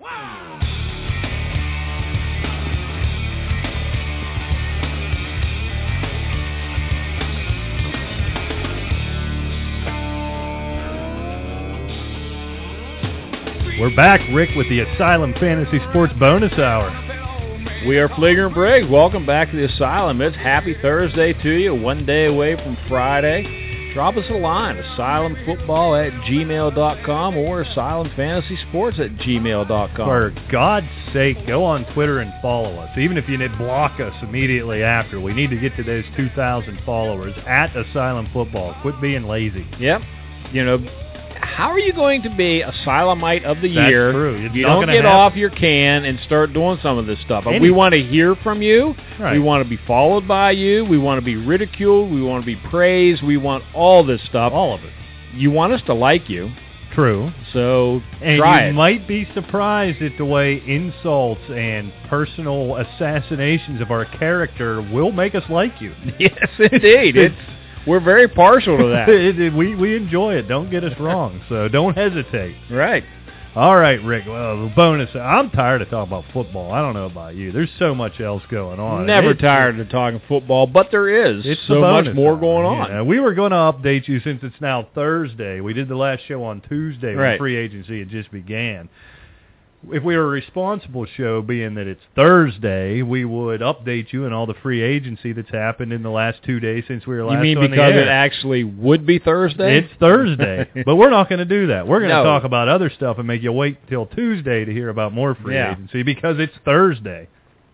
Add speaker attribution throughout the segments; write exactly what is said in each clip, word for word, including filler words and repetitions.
Speaker 1: We're back, Rick, with the Asylum Fantasy Sports Bonus Hour.
Speaker 2: We are Fleeger and Briggs. Welcome back to the Asylum. It's happy Thursday to you, one day away from Friday. Drop us a line, asylum football at gmail dot com or asylum fantasy sports at gmail dot com.
Speaker 1: For God's sake, go on Twitter and follow us. Even if you did block us immediately after, we need to get to those two thousand followers at Asylum Football. Quit being lazy.
Speaker 2: Yep. You know, how are you going to be Asylumite of the
Speaker 1: That's
Speaker 2: year?
Speaker 1: True. It's
Speaker 2: you
Speaker 1: not
Speaker 2: don't get
Speaker 1: happen.
Speaker 2: off your can and start doing some of this stuff.
Speaker 1: Any-
Speaker 2: we want to hear from you.
Speaker 1: Right.
Speaker 2: We want to be followed by you. We want to be ridiculed. We want to be praised. We want all this stuff.
Speaker 1: All of it.
Speaker 2: You want us to like you.
Speaker 1: True.
Speaker 2: So
Speaker 1: and
Speaker 2: try
Speaker 1: you
Speaker 2: it.
Speaker 1: might be surprised at the way insults and personal assassinations of our character will make us like you.
Speaker 2: Yes, indeed. It's We're very partial to that.
Speaker 1: it, it, we, we enjoy it. Don't get us wrong. So don't hesitate.
Speaker 2: Right.
Speaker 1: All right, Rick. Well, the bonus. I'm tired of talking about football. I don't know about you. There's so much else going on.
Speaker 2: Never
Speaker 1: It's-
Speaker 2: tired of talking football, but there is
Speaker 1: It's
Speaker 2: so
Speaker 1: the
Speaker 2: much
Speaker 1: bonus
Speaker 2: more
Speaker 1: hour.
Speaker 2: going on.
Speaker 1: Yeah, we were going to update you since it's now Thursday. We did the last show on Tuesday when
Speaker 2: Right.
Speaker 1: free agency had just began. If we were a responsible show, being that it's Thursday, we would update you on all the free agency that's happened in the last two days since we were last
Speaker 2: You mean
Speaker 1: on
Speaker 2: because
Speaker 1: the
Speaker 2: it
Speaker 1: air.
Speaker 2: actually would be Thursday?
Speaker 1: It's Thursday, but we're not going to do that. We're going to
Speaker 2: No.
Speaker 1: talk about other stuff and make you wait till Tuesday to hear about more free
Speaker 2: Yeah.
Speaker 1: agency because it's Thursday.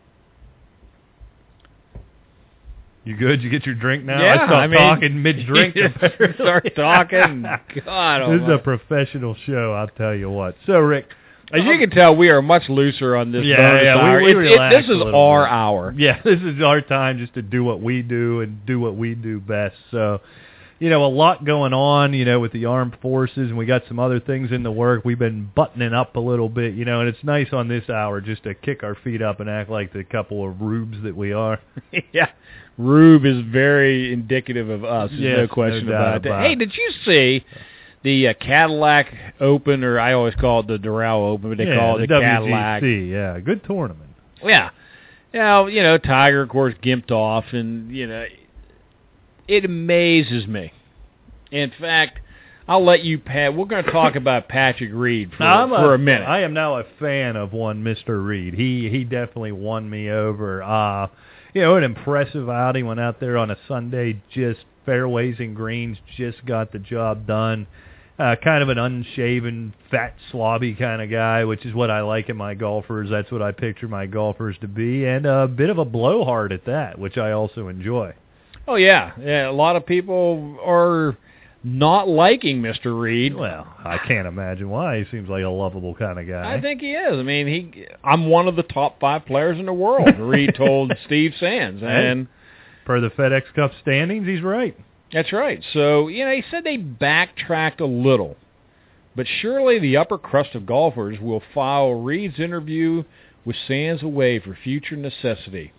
Speaker 1: You good? You get your drink now?
Speaker 2: Yeah,
Speaker 1: I stopped
Speaker 2: I mean,
Speaker 1: talking mid-drink.
Speaker 2: you just start talking. God
Speaker 1: This is
Speaker 2: almighty.
Speaker 1: a professional show, I'll tell you what. So, Rick.
Speaker 2: As you can tell, we are much looser on this
Speaker 1: Yeah,
Speaker 2: bonus
Speaker 1: yeah, we-
Speaker 2: hour.
Speaker 1: we
Speaker 2: It- it-
Speaker 1: relax
Speaker 2: this
Speaker 1: a
Speaker 2: is
Speaker 1: little
Speaker 2: our
Speaker 1: bit.
Speaker 2: hour.
Speaker 1: Yeah, this is our time just to do what we do and do what we do best. So, you know, a lot going on, you know, with the armed forces, and we got some other things in the work. We've been buttoning up a little bit, you know, and it's nice on this hour just to kick our feet up and act like the couple of rubes that we are.
Speaker 2: Yeah. Rube is very indicative of us. There's
Speaker 1: Yes,
Speaker 2: no question
Speaker 1: no doubt
Speaker 2: about that.
Speaker 1: about
Speaker 2: Hey,
Speaker 1: it.
Speaker 2: did you see the uh, Cadillac Open, or I always call it the Doral Open, but they
Speaker 1: yeah,
Speaker 2: call it the,
Speaker 1: W G C,
Speaker 2: Cadillac.
Speaker 1: yeah, good tournament.
Speaker 2: Yeah. Now, you know, Tiger, of course, gimped off, and, you know, it amazes me. In fact, I'll let you, Pat. We're going to talk about Patrick Reed for,
Speaker 1: Now, I'm
Speaker 2: for a, minute.
Speaker 1: I am now a fan of one Mister Reed. He he definitely won me over. Uh, you know, an impressive outing. Went out there on a Sunday, just fairways and greens, just got the job done. Uh, kind of an unshaven, fat, slobby kind of guy, which is what I like in my golfers. That's what I picture my golfers to be, and a bit of a blowhard at that, which I also enjoy.
Speaker 2: Oh, yeah. Yeah, a lot of people are not liking Mister Reed.
Speaker 1: Well, I can't imagine why. He seems like a lovable kind of guy.
Speaker 2: I think he is. I mean, he. I'm one of the top five players in the world, Reed told Steve Sands. And
Speaker 1: per the FedEx Cup standings, he's right.
Speaker 2: That's right. So, you know, he said they backtracked a little. But surely the upper crust of golfers will file Reed's interview with Sands away for future necessity.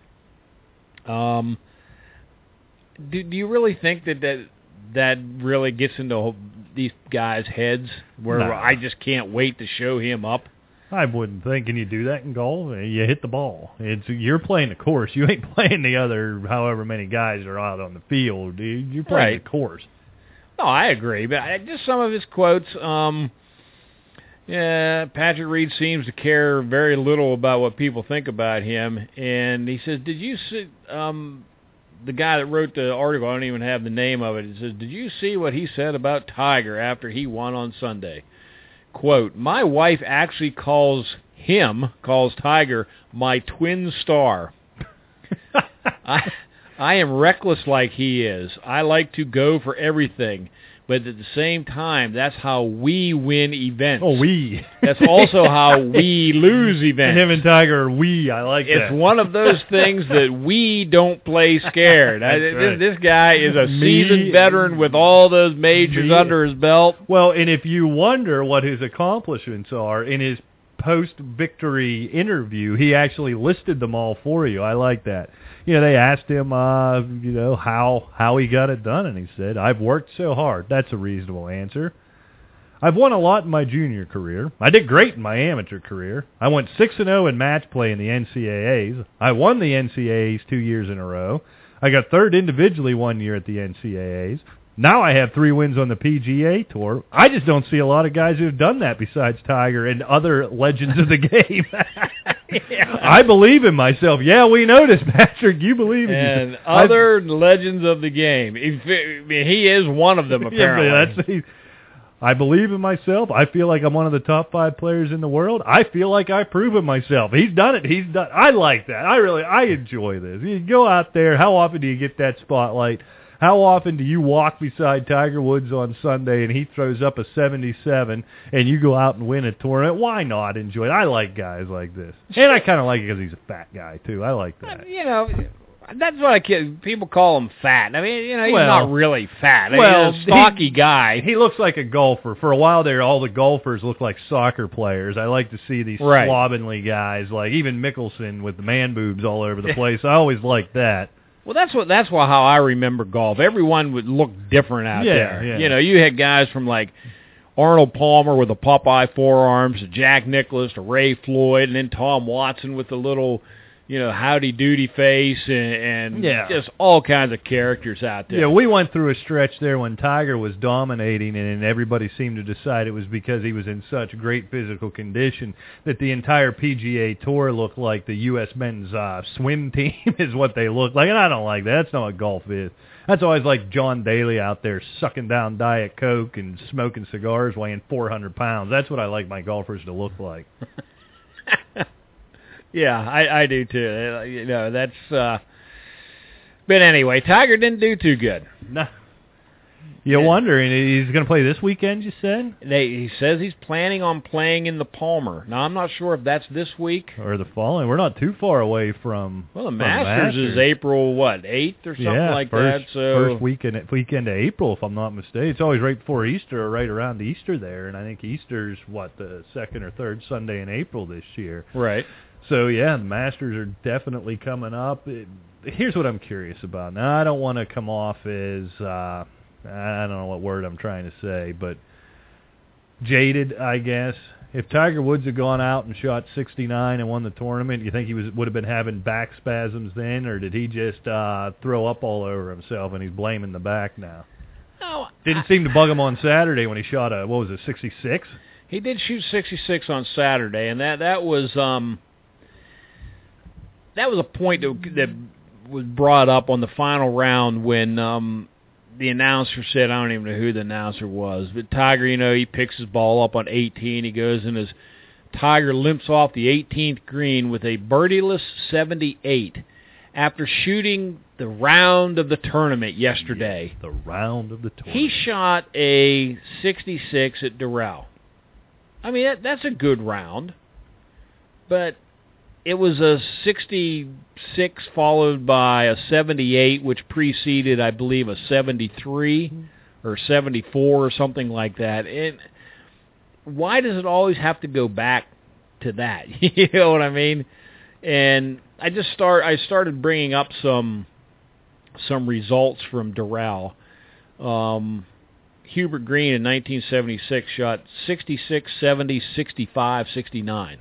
Speaker 2: Um, do, do you really think that that, that really gets into these guys' heads where
Speaker 1: No.
Speaker 2: I just can't wait to show him up?
Speaker 1: I wouldn't think. Can you do that in golf? You hit the ball. It's you're playing the course. You ain't playing the other however many guys are out on the field. You're playing
Speaker 2: Right.
Speaker 1: the course.
Speaker 2: No, I agree, but I, just some of his quotes. Um, yeah, Patrick Reed seems to care very little about what people think about him, and he says, "Did you see?" Um, the guy that wrote the article, I don't even have the name of it. He says, "Did you see what he said about Tiger after he won on Sunday?" Quote, "My wife actually calls him, calls Tiger, my twin star. I, I am reckless like he is. I like to go for everything. But at the same time, that's how we win events.
Speaker 1: Oh, we.
Speaker 2: That's also how we lose events.
Speaker 1: And him and Tiger are we. I like
Speaker 2: It's
Speaker 1: that.
Speaker 2: one of those things that we don't play scared. I,
Speaker 1: That's
Speaker 2: this,
Speaker 1: right.
Speaker 2: this guy is a
Speaker 1: Me-
Speaker 2: seasoned veteran with all those majors
Speaker 1: Me-
Speaker 2: under his belt.
Speaker 1: Well, and if you wonder what his accomplishments are, in his post-victory interview, he actually listed them all for you. I like that. You know, they asked him, uh, you know, how how he got it done, and he said, "I've worked so hard." That's a reasonable answer. I've won a lot in my junior career. I did great in my amateur career. I went six and oh in match play in the N C A As. I won the N C A As two years in a row. I got third individually one year at the N C A As. Now I have three wins on the P G A Tour. I just don't see a lot of guys who have done that besides Tiger and other legends of the game. yeah. I believe in myself. Yeah, we noticed, Patrick. You believe in
Speaker 2: and
Speaker 1: yourself.
Speaker 2: And other I've, legends of the game. If, he is one of them, apparently.
Speaker 1: Yeah, that's, he, I believe in myself. I feel like I'm one of the top five players in the world. I feel like I've proven myself. He's done it. He's done. I like that. I really, I enjoy this. You go out there. How often do you get that spotlight? How often do you walk beside Tiger Woods on Sunday and he throws up a seventy-seven and you go out and win a tournament? Why not enjoy it? I like guys like this. And I kind of like it because he's a fat guy, too. I like that.
Speaker 2: You know, that's what I kid. People call him fat. I mean, you know, he's
Speaker 1: well,
Speaker 2: not really fat. I
Speaker 1: well,
Speaker 2: mean, he's a stocky
Speaker 1: he,
Speaker 2: guy.
Speaker 1: He looks like a golfer. For a while there, all the golfers look like soccer players. I like to see these
Speaker 2: right.
Speaker 1: slovenly guys, like even Mickelson with the man boobs all over the place. I always liked that.
Speaker 2: Well, that's what that's why how I remember golf. Everyone would look different out
Speaker 1: yeah,
Speaker 2: there.
Speaker 1: Yeah.
Speaker 2: You know, you had guys from like Arnold Palmer with the Popeye forearms, to Jack Nicklaus, to Ray Floyd, and then Tom Watson with the little, you know, howdy doody face, and, and
Speaker 1: yeah.
Speaker 2: just all kinds of characters out there.
Speaker 1: Yeah, we went through a stretch there when Tiger was dominating, and everybody seemed to decide it was because he was in such great physical condition that the entire P G A Tour looked like the U S men's uh, swim team is what they look like, and I don't like that. That's not what golf is. That's always like John Daly out there sucking down Diet Coke and smoking cigars weighing four hundred pounds. That's what I like my golfers to look like.
Speaker 2: Yeah, I, I do too. You know, that's. Uh, but anyway, Tiger didn't do too good.
Speaker 1: No. You yeah. wonder, and he's going to play this weekend, you said?
Speaker 2: They, he says he's planning on playing in the Palmer. Now, I'm not sure if that's this week.
Speaker 1: Or the following. We're not too far away from
Speaker 2: Well, the
Speaker 1: from
Speaker 2: Masters,
Speaker 1: Masters
Speaker 2: is April, what, eighth or something
Speaker 1: yeah,
Speaker 2: like
Speaker 1: first,
Speaker 2: that? So
Speaker 1: first weekend, weekend of April, if I'm not mistaken. It's always right before Easter or right around Easter there, and I think Easter's, what, the second or third Sunday in April this year.
Speaker 2: Right.
Speaker 1: So, yeah, the Masters are definitely coming up. It, here's what I'm curious about. Now, I don't want to come off as, uh, I don't know what word I'm trying to say, but jaded, I guess. If Tiger Woods had gone out and shot sixty-nine and won the tournament, you think he was would have been having back spasms then, or did he just uh, throw up all over himself and he's blaming the back now?
Speaker 2: Oh,
Speaker 1: Didn't
Speaker 2: I,
Speaker 1: seem to bug him on Saturday when he shot a, what was it, sixty-six?
Speaker 2: He did shoot sixty-six on Saturday, and that, that was... um. That was a point that, that was brought up on the final round when um, the announcer said, I don't even know who the announcer was, but Tiger, you know, he picks his ball up on eighteen. He goes and his Tiger limps off the eighteenth green with a birdieless seventy-eight after shooting the round of the tournament yesterday.
Speaker 1: Yes, the round of the tournament.
Speaker 2: He shot a sixty-six at Doral. I mean, that, that's a good round, but... It was a sixty-six followed by a seventy-eight, which preceded, I believe, a seventy-three or seventy-four or something like that. And why does it always have to go back to that? You know what I mean? And I just start. I started bringing up some some results from Doral. Um, Hubert Green in nineteen seventy-six shot sixty-six, seventy, sixty-five, sixty-nine.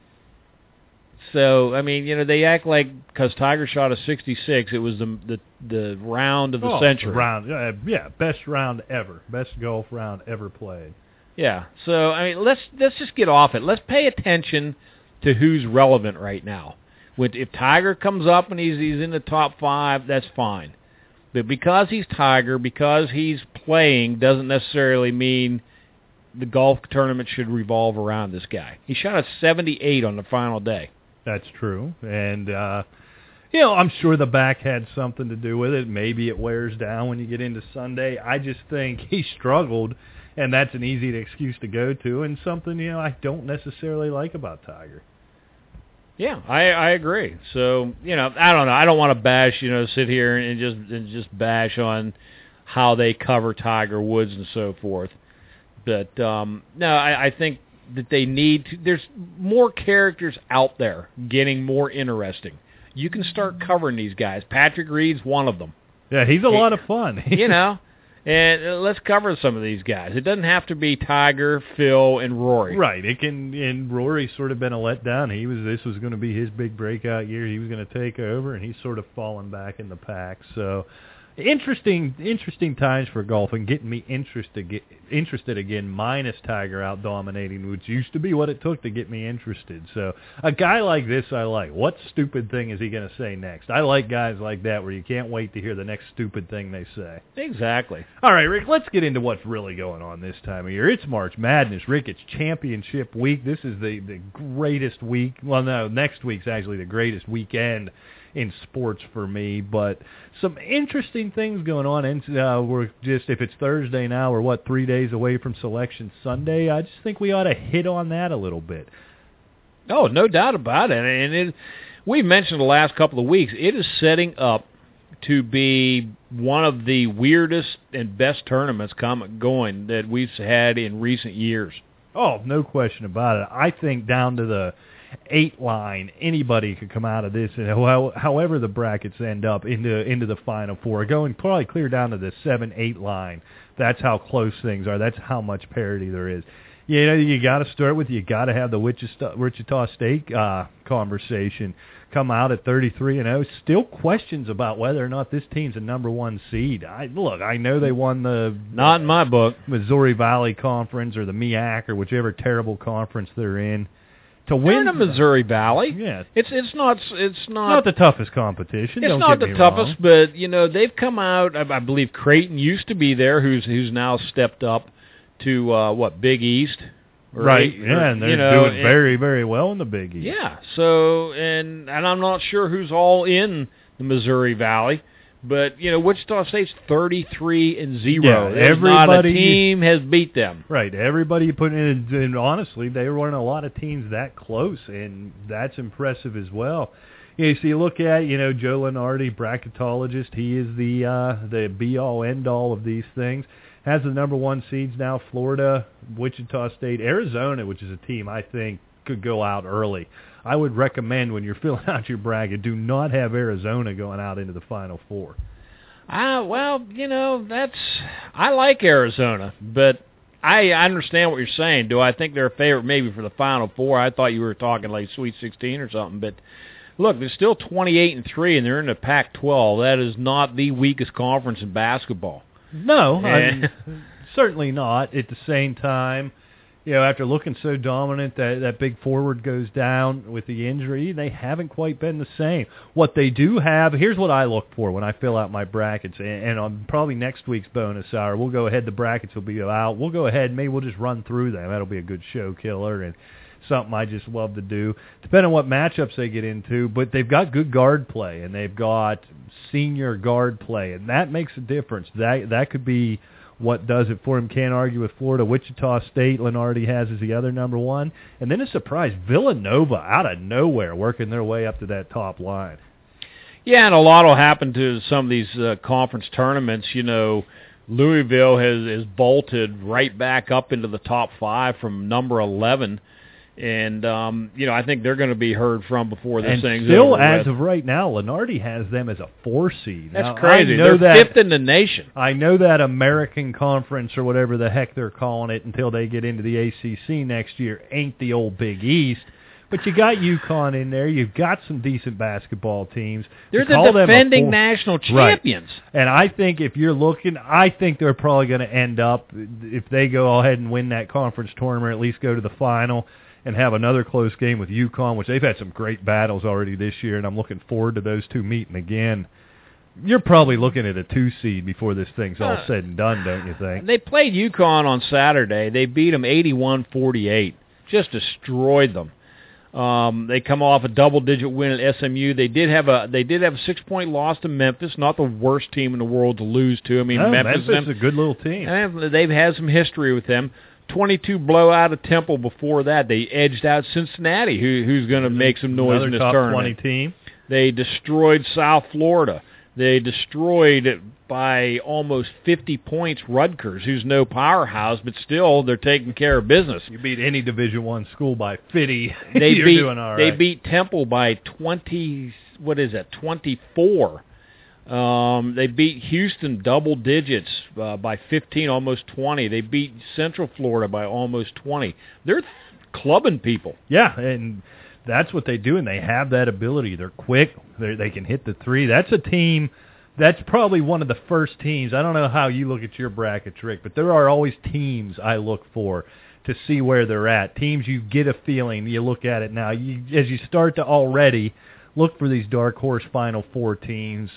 Speaker 2: So, I mean, you know, they act like because Tiger shot a sixty-six, it was the the, the round of the
Speaker 1: oh,
Speaker 2: century.
Speaker 1: Round, uh, yeah, best round ever, best golf round ever played.
Speaker 2: Yeah. So, I mean, let's let's just get off it. Let's pay attention to who's relevant right now. With if Tiger comes up and he's he's in the top five, that's fine. But because he's Tiger, because he's playing, doesn't necessarily mean the golf tournament should revolve around this guy. He shot a seventy-eight on the final day.
Speaker 1: That's true. And, uh, you know, I'm sure the back had something to do with it. Maybe it wears down when you get into Sunday. I just think he struggled, and that's an easy excuse to go to, and something, you know, I don't necessarily like about Tiger.
Speaker 2: Yeah, I, I agree. So, you know, I don't know. I don't want to bash, you know, sit here and just and just bash on how they cover Tiger Woods and so forth. But, um, no, I, I think that they need to, there's more characters out there getting more interesting. You can start covering these guys. Patrick Reed's one of them.
Speaker 1: Yeah, he's a he, lot of fun.
Speaker 2: You know, And uh, let's cover some of these guys. It doesn't have to be Tiger, Phil, and Rory.
Speaker 1: Right. It can. And Rory's sort of been a letdown. He was. This was going to be his big breakout year. He was going to take over, and he's sort of fallen back in the pack. So. Interesting, interesting times for golf and getting me interested, get, interested again. Minus Tiger out dominating, which used to be what it took to get me interested. So a guy like this, I like. What stupid thing is he going to say next? I like guys like that where you can't wait to hear the next stupid thing they say.
Speaker 2: Exactly.
Speaker 1: All right, Rick. Let's get into what's really going on this time of year. It's March Madness, Rick. It's championship week. This is the the greatest week. Well, no, next week's actually the greatest weekend in sports for me, but some interesting things going on. And uh, we're just, if it's Thursday now, we're what, three days away from Selection Sunday. I just think we ought to hit on that a little bit.
Speaker 2: Oh, no doubt about it. And it, we mentioned the last couple of weeks, it is setting up to be one of the weirdest and best tournaments come going that we've had in recent years.
Speaker 1: Oh, no question about it. I think down to the eight line, anybody could come out of this, and however the brackets end up into into the Final Four, going probably clear down to the seven eight line. That's how close things are. That's how much parity there is. You know, you got to start with you got to have the Wichita, Wichita State uh, conversation come out at thirty-three and oh. Still questions about whether or not this team's a number one seed. I look, I know they won the
Speaker 2: not in my book
Speaker 1: Missouri Valley Conference or the M E A C or whichever terrible conference they're in. To win
Speaker 2: They're in the Missouri Valley.
Speaker 1: Yeah,
Speaker 2: it's it's not it's not
Speaker 1: not the toughest competition.
Speaker 2: It's
Speaker 1: don't
Speaker 2: not
Speaker 1: get
Speaker 2: the
Speaker 1: me
Speaker 2: toughest,
Speaker 1: wrong.
Speaker 2: but you know they've come out. I, I believe Creighton used to be there, who's who's now stepped up to uh, what Big East,
Speaker 1: right?
Speaker 2: Or,
Speaker 1: yeah, and they're
Speaker 2: you know,
Speaker 1: doing very very well in the Big East.
Speaker 2: Yeah. So and and I'm not sure who's all in the Missouri Valley. But, you know, Wichita State's thirty-three and zero.
Speaker 1: Yeah, everybody,
Speaker 2: not a team has beat them.
Speaker 1: Right. Everybody you put in, and honestly, they were in a lot of teams that close, and that's impressive as well. You know, so you look at, you know, Joe Lenardi, bracketologist. He is the uh, the be-all, end-all of these things. Has the number one seeds now, Florida, Wichita State, Arizona, which is a team I think could go out early. I would recommend when you're filling out your bracket, do not have Arizona going out into the Final Four.
Speaker 2: Ah, well, you know, that's I like Arizona, but I understand what you're saying. Do I think they're a favorite maybe for the Final Four? I thought you were talking like Sweet sixteen or something, but look, they're still twenty-eight and three, and they're in the Pac twelve. That is not the weakest conference in basketball.
Speaker 1: No, I'm, certainly not. At the same time, you know, after looking so dominant, that that big forward goes down with the injury, they haven't quite been the same. What they do have, here's what I look for when I fill out my brackets, and, and on probably next week's bonus hour, we'll go ahead, the brackets will be out. We'll go ahead, maybe we'll just run through them. That'll be a good show killer, and something I just love to do, depending on what matchups they get into. But they've got good guard play, and they've got senior guard play, and that makes a difference. That that could be what does it for him. Can't argue with Florida. Wichita State, Lenardi has as the other number one. And then a surprise, Villanova out of nowhere working their way up to that top line.
Speaker 2: Yeah, and a lot will happen to some of these uh, conference tournaments. You know, Louisville has, has bolted right back up into the top five from number eleven. And, um, you know, I think they're going to be heard from before this
Speaker 1: and
Speaker 2: thing's
Speaker 1: still,
Speaker 2: over
Speaker 1: as
Speaker 2: with.
Speaker 1: of right now, Lenardi has them as a four seed.
Speaker 2: That's
Speaker 1: now,
Speaker 2: crazy.
Speaker 1: I know
Speaker 2: They're
Speaker 1: that,
Speaker 2: fifth in the nation.
Speaker 1: I know that American Conference or whatever the heck they're calling it until they get into the A C C next year ain't the old Big East. But you got UConn in there. You've got some decent basketball teams.
Speaker 2: They're the defending national champions.
Speaker 1: Right. And I think if you're looking, I think they're probably going to end up, if they go ahead and win that conference tournament, at least go to the final and have another close game with UConn, which they've had some great battles already this year, and I'm looking forward to those two meeting again. You're probably looking at a two seed before this thing's all
Speaker 2: uh,
Speaker 1: said and done, don't you think?
Speaker 2: They played UConn on Saturday. They beat them eighty-one forty-eight. Just destroyed them. Um, they come off a double-digit win at S M U. They did have a they did have a six-point loss to Memphis. Not the worst team in the world to lose to. I mean,
Speaker 1: no,
Speaker 2: Memphis,
Speaker 1: Memphis is a good little team.
Speaker 2: And they've had some history with them. twenty-two blowout of Temple before that. They edged out Cincinnati, who who's going to make some noise
Speaker 1: Another
Speaker 2: in this
Speaker 1: top
Speaker 2: tournament.
Speaker 1: twenty team.
Speaker 2: They destroyed South Florida. They destroyed by almost fifty points Rutgers, who's no powerhouse, but still they're taking care of business.
Speaker 1: You beat any Division One school by fifty.
Speaker 2: They
Speaker 1: You're
Speaker 2: beat
Speaker 1: doing all right.
Speaker 2: They beat Temple by twenty. What is it? Twenty-four. Um, they beat Houston double digits uh, by fifteen, almost twenty. They beat Central Florida by almost twenty. They're clubbing people.
Speaker 1: Yeah, and that's what they do, and they have that ability. They're quick. They're, they can hit the three. That's a team. That's probably one of the first teams. I don't know how you look at your brackets, Rick, but there are always teams I look for to see where they're at. Teams you get a feeling. You look at it now. You, as you start to already look for these dark horse Final Four teams,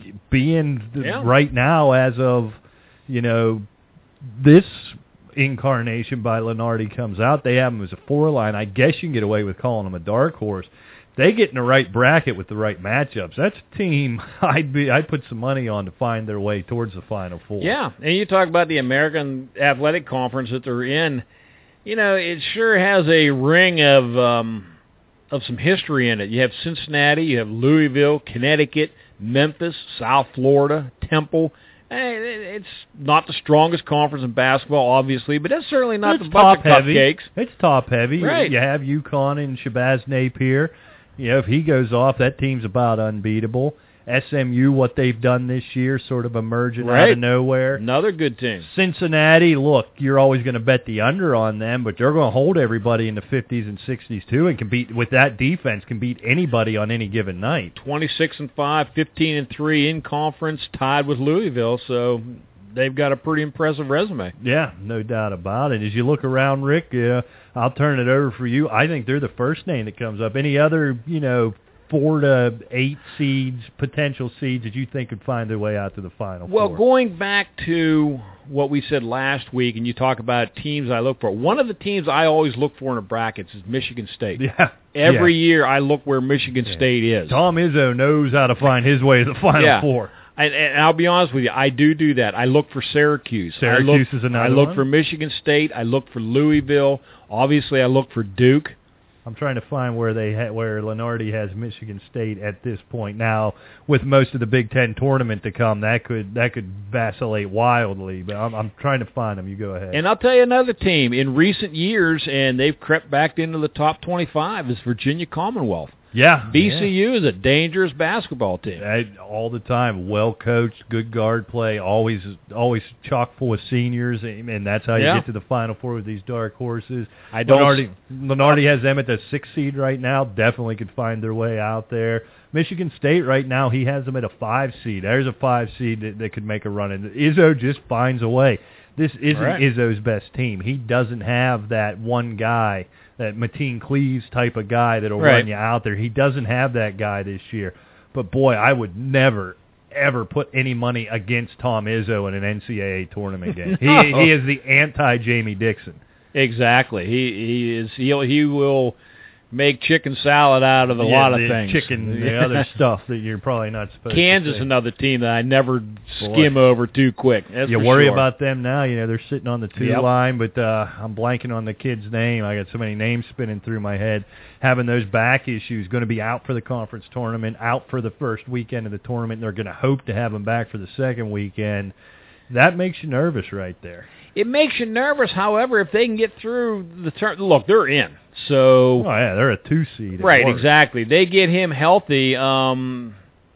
Speaker 1: being the,
Speaker 2: yeah.
Speaker 1: right now as of, you know, this incarnation by Lenardi comes out, they have them as a four line. I guess you can get away with calling them a dark horse. They get in the right bracket with the right matchups. That's a team I'd be I'd put some money on to find their way towards the Final Four.
Speaker 2: Yeah, and you talk about the American Athletic Conference that they're in. You know, it sure has a ring of um, of some history in it. You have Cincinnati, you have Louisville, Connecticut, Memphis, South Florida, Temple. It's not the strongest conference in basketball, obviously, but it's certainly not
Speaker 1: it's
Speaker 2: the bunch of
Speaker 1: heavy.
Speaker 2: cupcakes.
Speaker 1: It's top heavy.
Speaker 2: Right.
Speaker 1: You have UConn and Shabazz Napier. You know, if he goes off, that team's about unbeatable. S M U, what they've done this year, sort of emerging
Speaker 2: right.
Speaker 1: out of nowhere.
Speaker 2: Another good team.
Speaker 1: Cincinnati, look, you're always going to bet the under on them, but they're going to hold everybody in the fifties and sixties too, and can beat with that defense can beat anybody on any given night.
Speaker 2: twenty-six and five, fifteen and three in conference, tied with Louisville, so they've got a pretty impressive resume.
Speaker 1: Yeah, no doubt about it. As you look around, Rick, uh, I'll turn it over for you. I think they're the first name that comes up. Any other, you know, four to eight seeds, potential seeds that you think could find their way out to the Final
Speaker 2: Well,
Speaker 1: Four?
Speaker 2: going back to what we said last week, and you talk about teams I look for, one of the teams I always look for in the brackets is Michigan State.
Speaker 1: Yeah.
Speaker 2: Every
Speaker 1: yeah.
Speaker 2: year I look where Michigan
Speaker 1: yeah.
Speaker 2: State is.
Speaker 1: Tom Izzo knows how to find his way to the Final
Speaker 2: yeah.
Speaker 1: Four.
Speaker 2: And, and I'll be honest with you, I do do that. I look for Syracuse.
Speaker 1: Syracuse
Speaker 2: I look,
Speaker 1: is another
Speaker 2: I look
Speaker 1: one.
Speaker 2: for Michigan State. I look for Louisville. Obviously, I look for Duke.
Speaker 1: I'm trying to find where they ha- where Lenardi has Michigan State at this point. Now, with most of the Big Ten tournament to come, that could that could vacillate wildly. But I'm, I'm trying to find them. You go ahead.
Speaker 2: And I'll tell you another team in recent years, and they've crept back into the top twenty-five, is Virginia Commonwealth.
Speaker 1: Yeah,
Speaker 2: V C U
Speaker 1: yeah.
Speaker 2: is a dangerous basketball team.
Speaker 1: I, all the time, well coached, good guard play, always always chock full of seniors, and that's how you
Speaker 2: yeah.
Speaker 1: get to the Final Four with these dark horses.
Speaker 2: I don't.
Speaker 1: Lenardi, Lenardi has them at the sixth seed right now. Definitely could find their way out there. Michigan State right now, he has them at a five seed. There's a five seed that, that could make a run. And Izzo just finds a way. This isn't
Speaker 2: right.
Speaker 1: Izzo's best team. He doesn't have that one guy, that Mateen Cleaves type of guy that'll
Speaker 2: right.
Speaker 1: run you out there. He doesn't have that guy this year. But, boy, I would never, ever put any money against Tom Izzo in an N C double A tournament game.
Speaker 2: no.
Speaker 1: He, he is the anti-Jamie Dixon.
Speaker 2: Exactly. He he is he'll, he will make chicken salad out of a
Speaker 1: yeah,
Speaker 2: lot of
Speaker 1: the
Speaker 2: things.
Speaker 1: Chicken, the other stuff that you're probably not supposed
Speaker 2: Kansas,
Speaker 1: to say.
Speaker 2: another team that I never
Speaker 1: Boy.
Speaker 2: skim over too quick. That's
Speaker 1: You
Speaker 2: for
Speaker 1: worry
Speaker 2: sure.
Speaker 1: about them now. You know, they're sitting on the two
Speaker 2: Yep.
Speaker 1: line, but uh, I'm blanking on the kid's name. I got so many names spinning through my head. Having those back issues, going to be out for the conference tournament, out for the first weekend of the tournament. They're going to hope to have him back for the second weekend. That makes you nervous right there.
Speaker 2: It makes you nervous. However, if they can get through the turn, look, they're in. So
Speaker 1: Oh, yeah, they're a two seed. at
Speaker 2: right,
Speaker 1: worst.
Speaker 2: exactly. They get him healthy. Um,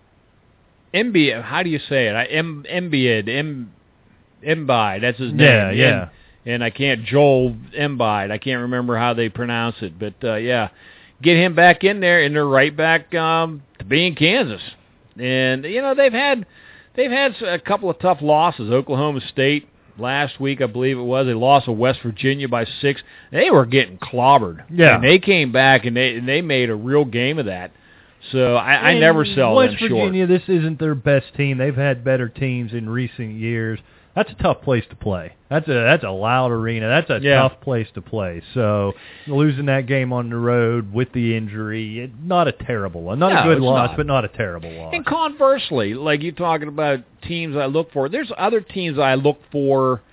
Speaker 2: Embiid, how do you say it? I, em, Embiid, em, Embiid, that's his name.
Speaker 1: Yeah, yeah.
Speaker 2: And, and I can't, Joel Embiid, I can't remember how they pronounce it. But, uh, yeah, get him back in there, and they're right back um, to being Kansas. And, you know, they've had they've had a couple of tough losses. Oklahoma State last week, I believe it was, they lost to West Virginia by six. They were getting clobbered.
Speaker 1: Yeah.
Speaker 2: And they came back, and they and they made a real game of that. So I, I never sell
Speaker 1: West
Speaker 2: them
Speaker 1: Virginia,
Speaker 2: short.
Speaker 1: this isn't their best team. They've had better teams in recent years. That's a tough place to play. That's a that's a loud arena. That's a
Speaker 2: Yeah.
Speaker 1: tough place to play. So losing that game on the road with the injury, it, not a terrible one. Not
Speaker 2: No,
Speaker 1: a good
Speaker 2: it's
Speaker 1: loss,
Speaker 2: not.
Speaker 1: but not a terrible loss.
Speaker 2: And conversely, like you're talking about teams I look for, there's other teams I look for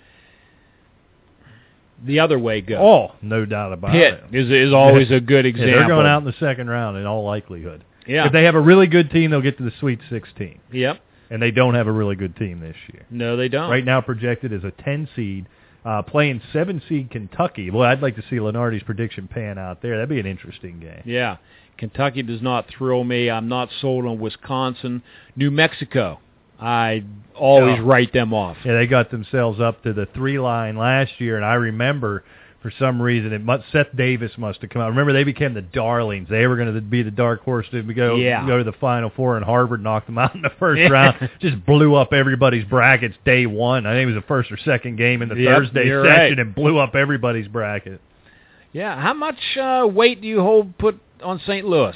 Speaker 2: the other way go.
Speaker 1: Oh, no doubt about
Speaker 2: Pitt
Speaker 1: it.
Speaker 2: is is always a good
Speaker 1: Yeah,
Speaker 2: example.
Speaker 1: they're going out in the second round in all likelihood.
Speaker 2: Yeah.
Speaker 1: If they have a really good team, they'll get to the Sweet sixteen.
Speaker 2: Yep.
Speaker 1: And they don't have a really good team this year.
Speaker 2: No, they don't.
Speaker 1: Right now projected as a ten seed, uh, playing seven seed Kentucky. Boy, I'd like to see Lenardi's prediction pan out there. That'd be an interesting game.
Speaker 2: Yeah. Kentucky does not thrill me. I'm not sold on Wisconsin. New Mexico. I always
Speaker 1: Yeah.
Speaker 2: write them off.
Speaker 1: Yeah, they got themselves up to the three line last year, and I remember for some reason it must, Seth Davis must have come out. Remember, they became the darlings. They were going to be the dark horse to go
Speaker 2: Yeah.
Speaker 1: go to the Final Four, and Harvard knocked them out in the first round. Just blew up everybody's brackets day one. I think it was the first or second game in the
Speaker 2: Yep,
Speaker 1: Thursday
Speaker 2: you're
Speaker 1: session,
Speaker 2: right.
Speaker 1: and blew up everybody's bracket.
Speaker 2: Yeah, how much uh, weight do you hold put on Saint Louis?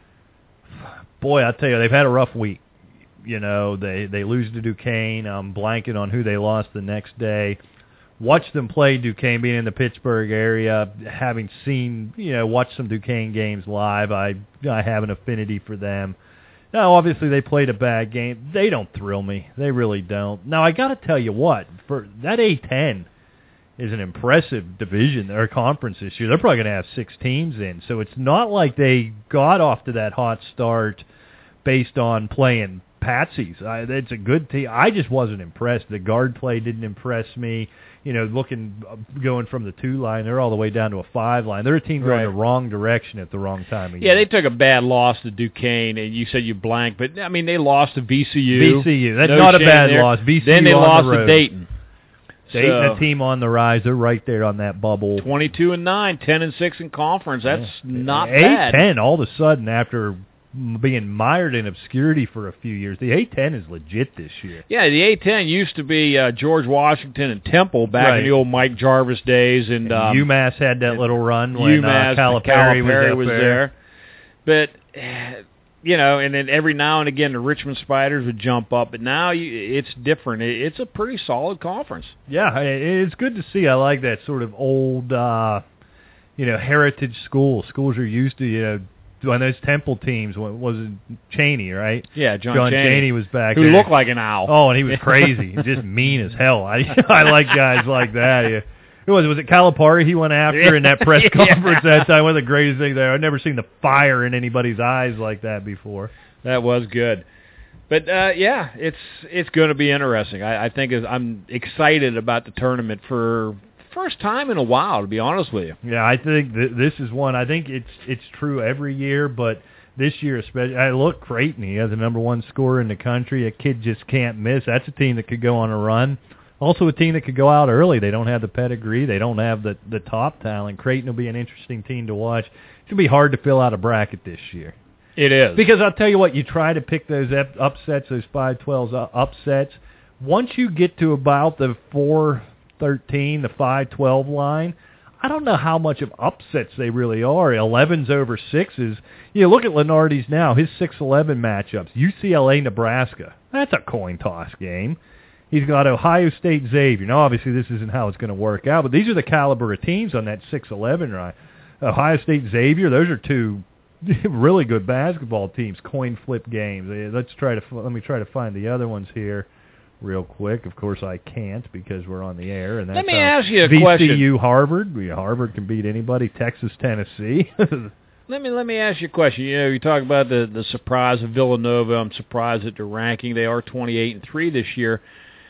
Speaker 1: Boy, I tell you, they've had a rough week. You know, they they lose to Duquesne. I'm blanking on who they lost the next day. Watched them play Duquesne, being in the Pittsburgh area, having seen, you know, watched some Duquesne games live. I I have an affinity for them. Now, obviously, they played a bad game. They don't thrill me. They really don't. Now, I got to tell you what, for that A ten is an impressive division or conference this year. They're probably going to have six teams in, so it's not like they got off to that hot start based on playing patsies. I, it's a good team. I just wasn't impressed. The guard play didn't impress me. You know, looking, going from the two line, they're all the way down to a five line. They're a team going
Speaker 2: Right.
Speaker 1: the wrong direction at the wrong time of
Speaker 2: Yeah,
Speaker 1: year.
Speaker 2: they took a bad loss to Duquesne, and you said you blanked, but, I mean, they lost to V C U.
Speaker 1: V C U. That's
Speaker 2: No
Speaker 1: not a
Speaker 2: shame
Speaker 1: bad
Speaker 2: there.
Speaker 1: loss. V C U
Speaker 2: Then they
Speaker 1: on
Speaker 2: lost
Speaker 1: the
Speaker 2: to
Speaker 1: road.
Speaker 2: Dayton.
Speaker 1: Dayton,
Speaker 2: So,
Speaker 1: a team on the rise. They're right there on that bubble.
Speaker 2: twenty-two and nine, ten and six in conference. That's
Speaker 1: Yeah.
Speaker 2: not
Speaker 1: A
Speaker 2: bad.
Speaker 1: ten, all of a sudden, after being mired in obscurity for a few years, the A ten is legit this year.
Speaker 2: Yeah, the A ten used to be uh, George Washington and Temple back
Speaker 1: Right.
Speaker 2: in the old Mike Jarvis days, and,
Speaker 1: And
Speaker 2: um,
Speaker 1: UMass had that little run when
Speaker 2: UMass,
Speaker 1: uh,
Speaker 2: but
Speaker 1: Calipari,
Speaker 2: Calipari
Speaker 1: was,
Speaker 2: was
Speaker 1: up there.
Speaker 2: there. But eh, you know, and then every now and again the Richmond Spiders would jump up. But now you, it's different. It, it's a pretty solid conference.
Speaker 1: Yeah, it- it's good to see. I like that sort of old, uh, you know, heritage school. Schools are used to, you know, when those Temple teams, what was it, Chaney, right?
Speaker 2: Yeah, John,
Speaker 1: John
Speaker 2: Chaney,
Speaker 1: Chaney was back
Speaker 2: who
Speaker 1: there.
Speaker 2: looked like an owl.
Speaker 1: Oh, and he was crazy, just mean as hell. I I like guys like that. Yeah. Who was it? Was it Calipari he went after in that press
Speaker 2: Yeah.
Speaker 1: conference that time? One of the greatest things there. I've never seen the fire in anybody's eyes like that before.
Speaker 2: That was good. But uh, yeah, it's it's going to be interesting. I, I think is, I'm excited about the tournament for first time in a while, to be honest with you.
Speaker 1: Yeah, I think th- this is one. I think it's it's true every year, but this year especially. I look, Creighton, he has the number one scorer in the country. A kid just can't miss. That's a team that could go on a run. Also a team that could go out early. They don't have the pedigree. They don't have the, the top talent. Creighton will be an interesting team to watch. It's going to be hard to fill out a bracket this year.
Speaker 2: It is.
Speaker 1: Because I'll tell you what, you try to pick those up- upsets, those five twelves uh, upsets. Once you get to about the four thirteen, the five twelve line, I don't know how much of upsets they really are. elevens over sixes. You look at Lenardi's now, his six eleven matchups. U C L A, Nebraska. That's a coin toss game. He's got Ohio State, Xavier. Now, obviously, this isn't how it's going to work out, but these are the caliber of teams on that six eleven, right? Ohio State, Xavier, those are two really good basketball teams, coin flip games. Uh, Let's try to let me try to find the other ones here real quick. Of course, I can't because we're on the air. And that's
Speaker 2: Let me
Speaker 1: how
Speaker 2: ask you a
Speaker 1: V C U,
Speaker 2: question.
Speaker 1: Harvard. Yeah, Harvard can beat anybody. Texas, Tennessee.
Speaker 2: Let me let me ask you a question. You know, you talk about the the surprise of Villanova. I'm surprised at their ranking. They are twenty-eight and three this year.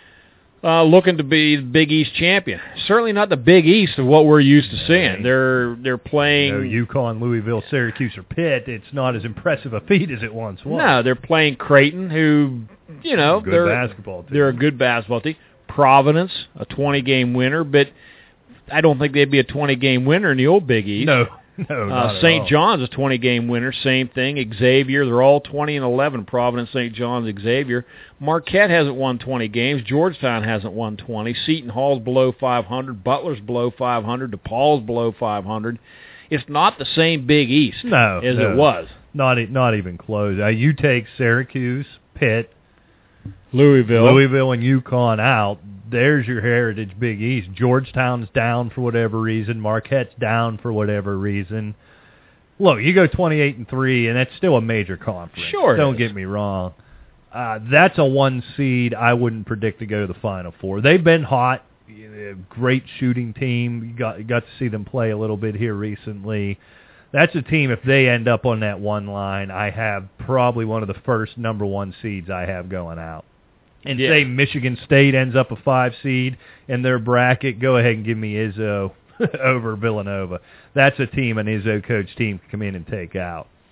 Speaker 2: Uh, looking to be the Big East champion. Certainly not the Big East of what we're used to seeing. They're they're playing.
Speaker 1: You know, UConn, Louisville, Syracuse, or Pitt. It's not as impressive a feat as it once was.
Speaker 2: No, they're playing Creighton, who you know
Speaker 1: good
Speaker 2: they're
Speaker 1: basketball team.
Speaker 2: they're a good basketball team. Providence, a twenty game winner, but I don't think they'd be a twenty game winner in the old Big East.
Speaker 1: No, no, not
Speaker 2: Uh,
Speaker 1: at
Speaker 2: Saint
Speaker 1: all.
Speaker 2: John's a twenty game winner, same thing. Xavier, they're all twenty and eleven. Providence, Saint John's, Xavier. Marquette hasn't won twenty games. Georgetown hasn't won twenty. Seton Hall's below five hundred. Butler's below five hundred. DePaul's below five hundred. It's not the same Big East
Speaker 1: No,
Speaker 2: as
Speaker 1: no.
Speaker 2: it was.
Speaker 1: Not e- not even close. Uh, you take Syracuse, Pitt,
Speaker 2: Louisville.
Speaker 1: Louisville, and UConn out. There's your heritage Big East. Georgetown's down for whatever reason. Marquette's down for whatever reason. Look, you go twenty-eight and three, and that's still a major conference.
Speaker 2: Sure it
Speaker 1: Don't
Speaker 2: is.
Speaker 1: get me wrong. Uh, that's a one seed I wouldn't predict to go to the Final Four. They've been hot. Great shooting team. You got you got to see them play a little bit here recently. That's a team, if they end up on that one line, I have probably one of the first number one seeds I have going out. And
Speaker 2: Yeah.
Speaker 1: say Michigan State ends up a five seed in their bracket, go ahead and give me Izzo over Villanova. That's a team an Izzo coach team can come in and take out.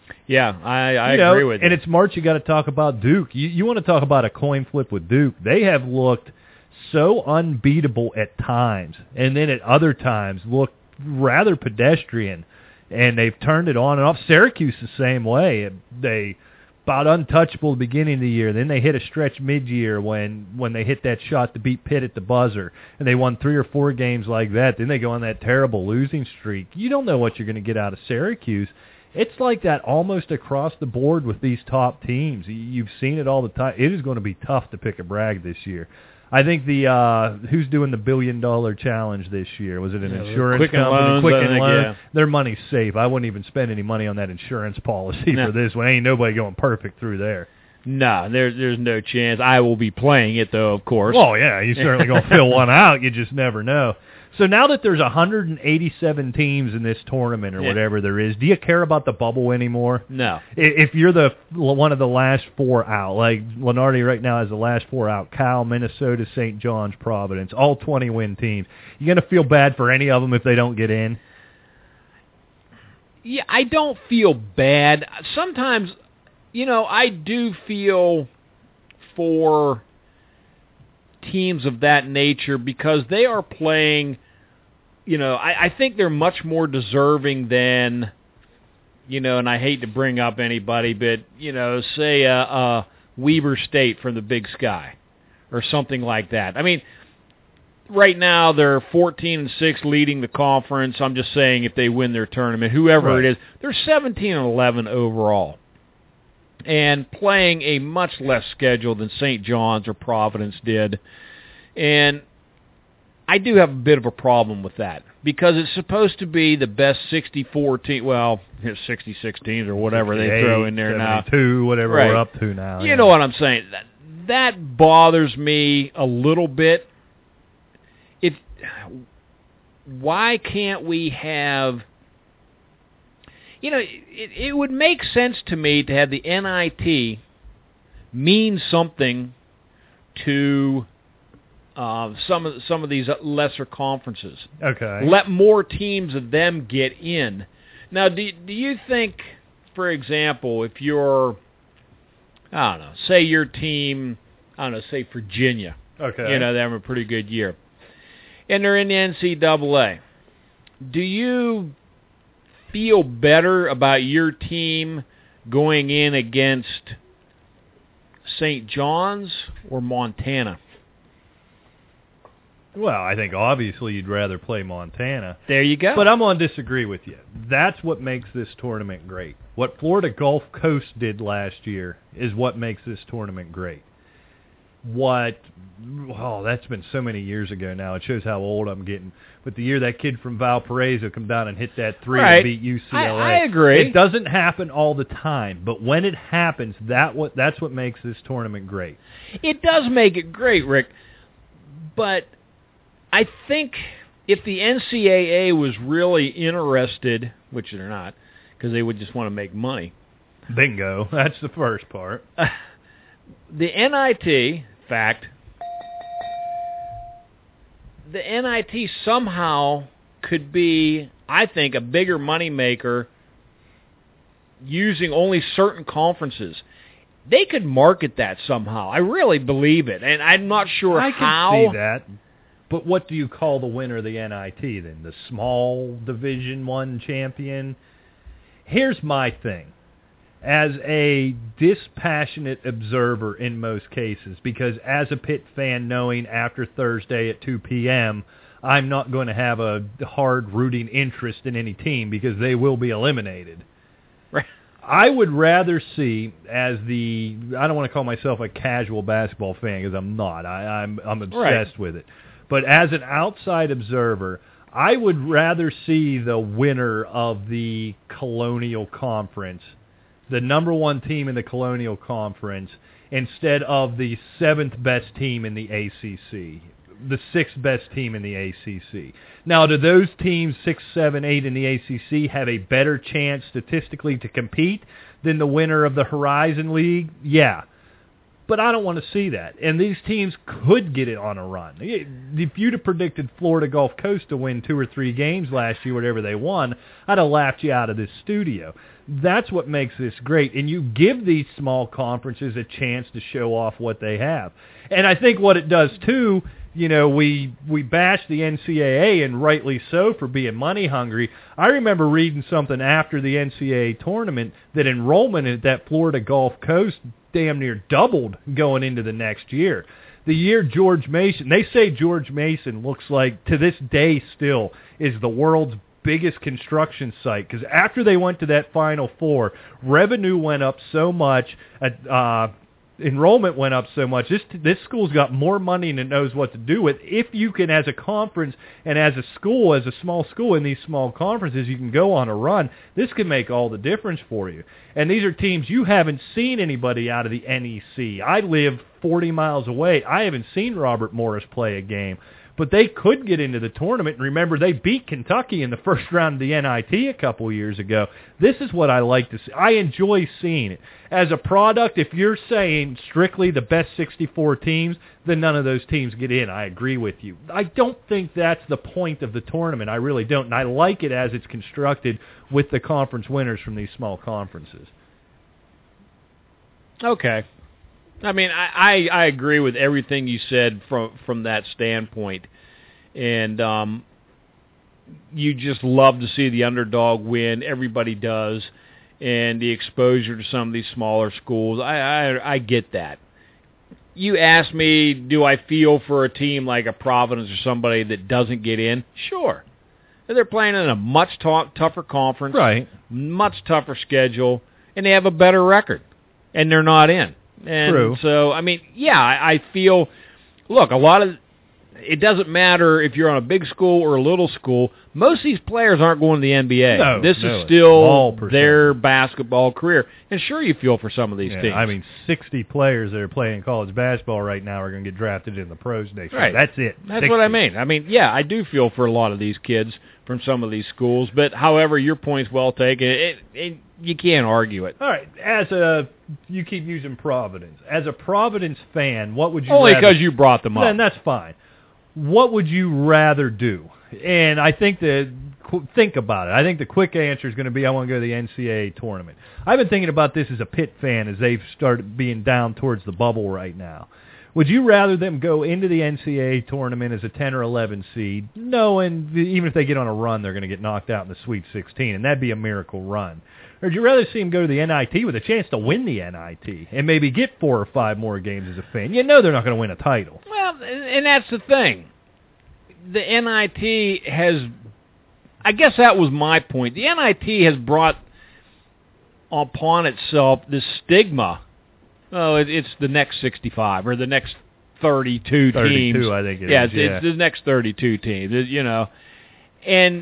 Speaker 2: Yeah, I, I
Speaker 1: you
Speaker 2: agree
Speaker 1: know,
Speaker 2: with you.
Speaker 1: And it's March, you got to talk about Duke. You, you want to talk about a coin flip with Duke. They have looked so unbeatable at times, and then at other times looked rather pedestrian, and they've turned it on and off. Syracuse the same way. They about untouchable at the beginning of the year. Then they hit a stretch mid-year when, when they hit that shot to beat Pitt at the buzzer, and they won three or four games like that. Then they go on that terrible losing streak. You don't know what you're going to get out of Syracuse. It's like that almost across the board with these top teams. You've seen it all the time. It is going to be tough to pick a brag this year. I think the uh, who's doing the billion dollar challenge this year? Was it an
Speaker 2: yeah,
Speaker 1: insurance
Speaker 2: Quicken
Speaker 1: company?
Speaker 2: Loans,
Speaker 1: Quicken
Speaker 2: I think,
Speaker 1: Loans.
Speaker 2: yeah.
Speaker 1: Their money's safe. I wouldn't even spend any money on that insurance policy
Speaker 2: no.
Speaker 1: for this one. Ain't nobody going perfect through there.
Speaker 2: No, there's there's no chance. I will be playing it though, of course.
Speaker 1: Oh yeah, you're certainly going to fill one out. You just never know. So now that there's one hundred eighty-seven teams in this tournament or
Speaker 2: yeah.
Speaker 1: whatever there is, do you care about the bubble anymore?
Speaker 2: No.
Speaker 1: If you're the one of the last four out, like Lenardi right now has the last four out, Cal, Minnesota, Saint John's, Providence, all twenty-win teams, you going to feel bad for any of them if they don't get in?
Speaker 2: Yeah, I don't feel bad. Sometimes, you know, I do feel for teams of that nature because they are playing, you know, I, I think they're much more deserving than, you know, and I hate to bring up anybody, but, you know, say uh, uh, Weber State from the Big Sky or something like that. I mean, right now they're fourteen and six leading the conference. I'm just saying if they win their tournament, whoever
Speaker 1: right.
Speaker 2: it is, they're seventeen and eleven overall and playing a much less schedule than Saint John's or Providence did. And I do have a bit of a problem with that because it's supposed to be the best sixty-four team. Well, sixty-six teams or whatever they throw in there now.
Speaker 1: seventy-two, whatever
Speaker 2: right.
Speaker 1: we're up to now.
Speaker 2: You
Speaker 1: yeah.
Speaker 2: know what I'm saying? That, that bothers me a little bit. If why can't we have, you know, it, it would make sense to me to have the N I T mean something to uh, some of some of these lesser conferences.
Speaker 1: Okay.
Speaker 2: Let more teams of them get in. Now, do do you think, for example, if you're, I don't know, say your team, I don't know, say Virginia.
Speaker 1: Okay.
Speaker 2: You know, they have a pretty good year. And they're in the N C double A. Do you feel better about your team going in against Saint John's or Montana?
Speaker 1: Well, I think obviously you'd rather play Montana.
Speaker 2: There you go.
Speaker 1: But I'm going to disagree with you. That's what makes this tournament great. What Florida Gulf Coast did last year is what makes this tournament great. What, oh, that's been so many years ago now. It shows how old I'm getting. But the year that kid from Valparaiso come down and hit that three
Speaker 2: right.
Speaker 1: and beat U C L A.
Speaker 2: I, I agree.
Speaker 1: It doesn't happen all the time, but when it happens, that what that's what makes this tournament great.
Speaker 2: It does make it great, Rick. But I think if the N C double A was really interested, which they're not, because they would just want to make money.
Speaker 1: Bingo. That's the first part.
Speaker 2: The N I T, fact, the N I T somehow could be, I think, a bigger moneymaker using only certain conferences. They could market that somehow. I really believe it, and I'm not sure
Speaker 1: I
Speaker 2: how.
Speaker 1: I can see that. But what do you call the winner of the N I T then? The small Division One champion? Here's my thing. As a dispassionate observer in most cases, because as a Pitt fan knowing after Thursday at two p.m., I'm not going to have a hard rooting interest in any team because they will be eliminated.
Speaker 2: Right.
Speaker 1: I would rather see, as the, I don't want to call myself a casual basketball fan because I'm not. I, I'm, I'm obsessed
Speaker 2: right.
Speaker 1: with it. But as an outside observer, I would rather see the winner of the Colonial Conference, the number one team in the Colonial Conference, instead of the seventh best team in the A C C, the sixth best team in the A C C. Now, do those teams, six, seven, eight in the A C C, have a better chance statistically to compete than the winner of the Horizon League? Yeah. But I don't want to see that. And these teams could get it on a run. If you'd have predicted Florida Gulf Coast to win two or three games last year, whatever they won, I'd have laughed you out of this studio. That's what makes this great. And you give these small conferences a chance to show off what they have. And I think what it does, too, you know, we we bash the N C double A, and rightly so, for being money hungry. I remember reading something after the N C double A tournament that enrollment at that Florida Gulf Coast damn near doubled going into the next year. The year George Mason, they say George Mason looks like, to this day still, is the world's biggest construction site, because after they went to that Final Four, revenue went up so much, uh, enrollment went up so much. This this school's got more money than it knows what to do with. If you can, as a conference and as a school, as a small school in these small conferences, you can go on a run, this can make all the difference for you. And these are teams you haven't seen anybody out of the N E C. I live forty miles away. I haven't seen Robert Morris play a game. But they could get into the tournament. And remember, they beat Kentucky in the first round of the N I T a couple years ago. This is what I like to see. I enjoy seeing it. As a product, if you're saying strictly the best sixty-four teams, then none of those teams get in. I agree with you. I don't think that's the point of the tournament. I really don't. And I like it as it's constructed with the conference winners from these small conferences.
Speaker 2: Okay. I mean, I, I, I agree with everything you said from from that standpoint. And um, you just love to see the underdog win. Everybody does. And the exposure to some of these smaller schools, I, I, I get that. You ask me, do I feel for a team like a Providence or somebody that doesn't get in? Sure. They're playing in a much t- tougher conference,
Speaker 1: right?
Speaker 2: Much tougher schedule, and they have a better record, and they're not in. And
Speaker 1: True.
Speaker 2: So, I mean, yeah, I, I feel, look, a lot of, it doesn't matter if you're on a big school or a little school. Most of these players aren't going to the N B A.
Speaker 1: No,
Speaker 2: this
Speaker 1: no,
Speaker 2: is still
Speaker 1: percent.
Speaker 2: their basketball career. And sure, you feel for some of these
Speaker 1: yeah,
Speaker 2: teams.
Speaker 1: I mean, sixty players that are playing college basketball right now are going to get drafted in the pros next year.
Speaker 2: Right.
Speaker 1: That's it.
Speaker 2: That's
Speaker 1: sixty.
Speaker 2: what I mean. I mean, yeah, I do feel for a lot of these kids from some of these schools. But, however, your point's well taken. It, it, you can't argue it.
Speaker 1: All right. As a, you keep using Providence. As a Providence fan, what would you
Speaker 2: Only
Speaker 1: rather,
Speaker 2: because you brought them up.
Speaker 1: Then that's fine. What would you rather do? And I think that, think about it. I think the quick answer is going to be I want to go to the N C double A tournament. I've been thinking about this as a Pitt fan as they've started being down towards the bubble right now. Would you rather them go into the N C double A tournament as a ten or eleven seed, knowing even if they get on a run, they're going to get knocked out in the Sweet sixteen, and that'd be a miracle run? Or would you rather see them go to the N I T with a chance to win the N I T and maybe get four or five more games as a fan? You know they're not going to win a title.
Speaker 2: Well, and that's the thing. The N I T has, I guess that was my point. The N I T has brought upon itself this stigma. Oh, it, it's the next sixty-five or the next thirty-two,
Speaker 1: thirty-two
Speaker 2: teams.
Speaker 1: I think it
Speaker 2: yeah,
Speaker 1: is.
Speaker 2: It's, yeah, it's the next thirty-two teams, you know. And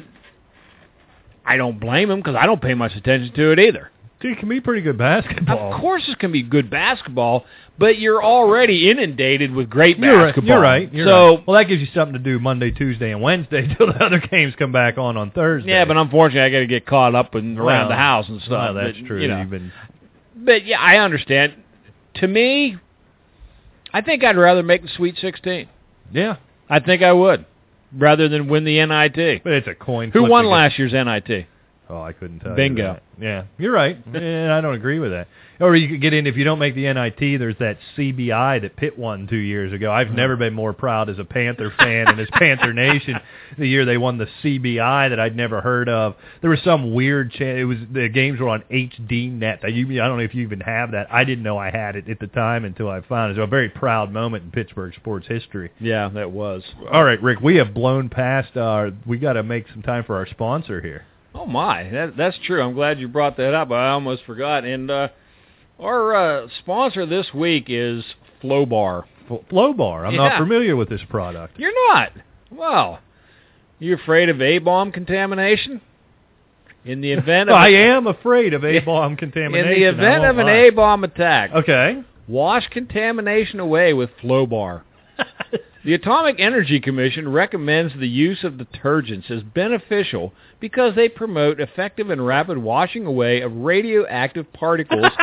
Speaker 2: I don't blame them because I don't pay much attention to it either.
Speaker 1: It can be pretty good basketball.
Speaker 2: Of course it can be good basketball, but you're already inundated with great
Speaker 1: you're
Speaker 2: basketball.
Speaker 1: Right, you're right. You're
Speaker 2: so,
Speaker 1: right. Well, that gives you something to do Monday, Tuesday, and Wednesday till the other games come back on on Thursday.
Speaker 2: Yeah, but unfortunately I got to get caught up and around
Speaker 1: well,
Speaker 2: the house and stuff.
Speaker 1: Well, that's
Speaker 2: but,
Speaker 1: true.
Speaker 2: You know.
Speaker 1: You've been...
Speaker 2: But, yeah, I understand. To me, I think I'd rather make the Sweet sixteen.
Speaker 1: Yeah.
Speaker 2: I think I would, rather than win the N I T.
Speaker 1: But it's a coin
Speaker 2: Who
Speaker 1: flip
Speaker 2: won
Speaker 1: again.
Speaker 2: last year's N I T?
Speaker 1: Oh, I couldn't tell
Speaker 2: Bingo.
Speaker 1: you that. Yeah, you're right. And I don't agree with that. Or you could get in, if you don't make the N I T, there's that C B I that Pitt won two years ago. I've never been more proud as a Panther fan and as Panther Nation the year they won the C B I that I'd never heard of. There was some weird chance. It was the games were on H D net. I, you, I don't know if you even have that. I didn't know I had it at the time until I found it. So a very proud moment in Pittsburgh sports history.
Speaker 2: Yeah, that was.
Speaker 1: All right, Rick, we have blown past our, we got to make some time for our sponsor here.
Speaker 2: Oh, my. That, that's true. I'm glad you brought that up. I almost forgot. And uh, our uh, sponsor this week is Flowbar.
Speaker 1: Flowbar. I'm
Speaker 2: yeah.
Speaker 1: not familiar with this product.
Speaker 2: You're not? Well, you afraid of A-bomb contamination? In the event of...
Speaker 1: I am afraid of A-bomb contamination.
Speaker 2: In the event of an
Speaker 1: lie.
Speaker 2: A-bomb attack,
Speaker 1: okay,
Speaker 2: wash contamination away with Flowbar. The Atomic Energy Commission recommends the use of detergents as beneficial because they promote effective and rapid washing away of radioactive particles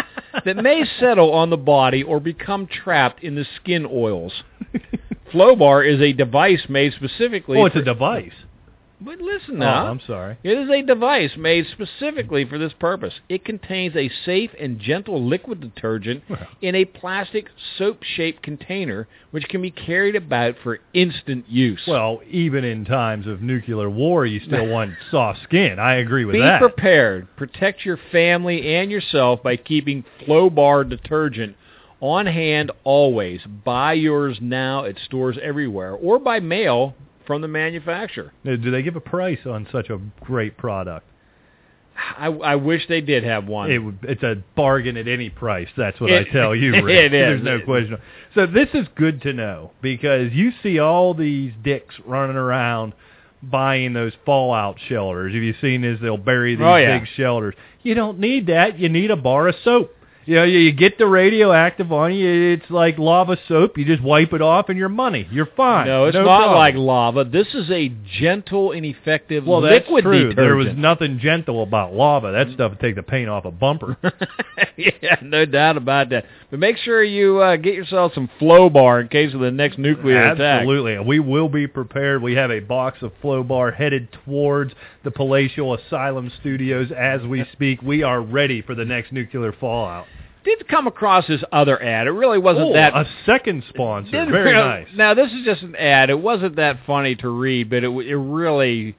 Speaker 2: that may settle on the body or become trapped in the skin oils. Flowbar is a device made specifically
Speaker 1: Oh, it's
Speaker 2: for,
Speaker 1: a device.
Speaker 2: But listen
Speaker 1: Oh,
Speaker 2: now.
Speaker 1: I'm sorry.
Speaker 2: It is a device made specifically for this purpose. It contains a safe and gentle liquid detergent
Speaker 1: Well.
Speaker 2: in a plastic soap-shaped container, which can be carried about for instant use.
Speaker 1: Well, even in times of nuclear war, you still want soft skin. I agree with
Speaker 2: Be
Speaker 1: that.
Speaker 2: prepared. Protect your family and yourself by keeping Flowbar detergent on hand always. Buy yours now at stores everywhere or by mail from the manufacturer.
Speaker 1: Now, do they give a price on such a great product?
Speaker 2: I, I wish they did have one.
Speaker 1: It, would- it's a bargain at any price. That's what
Speaker 2: It-
Speaker 1: I tell you, Rick.
Speaker 2: it is.
Speaker 1: There's no
Speaker 2: It-
Speaker 1: question. So this is good to know because you see all these dicks running around buying those fallout shelters. Have you seen this? They'll bury these
Speaker 2: Oh, yeah.
Speaker 1: big shelters. You don't need that. You need a bar of soap. You know, you, you get the radioactive on you. It's like lava soap. You just wipe it off and you're money. You're fine.
Speaker 2: No, it's not
Speaker 1: problem.
Speaker 2: like lava. This is a gentle and effective
Speaker 1: Well, that's
Speaker 2: liquid
Speaker 1: true.
Speaker 2: detergent.
Speaker 1: There was nothing gentle about lava. That stuff would take the paint off a bumper.
Speaker 2: Yeah, no doubt about that. But make sure you uh, get yourself some Flowbar in case of the next nuclear attack.
Speaker 1: Absolutely. And we will be prepared. We have a box of Flowbar headed towards the Palatial Asylum Studios as we speak. We are ready for the next nuclear fallout.
Speaker 2: Did come across this other ad. It really wasn't
Speaker 1: Oh,
Speaker 2: that.
Speaker 1: a second sponsor.
Speaker 2: didn't
Speaker 1: Very
Speaker 2: really-
Speaker 1: nice.
Speaker 2: Now this is just an ad. It wasn't that funny to read, but it w- it really.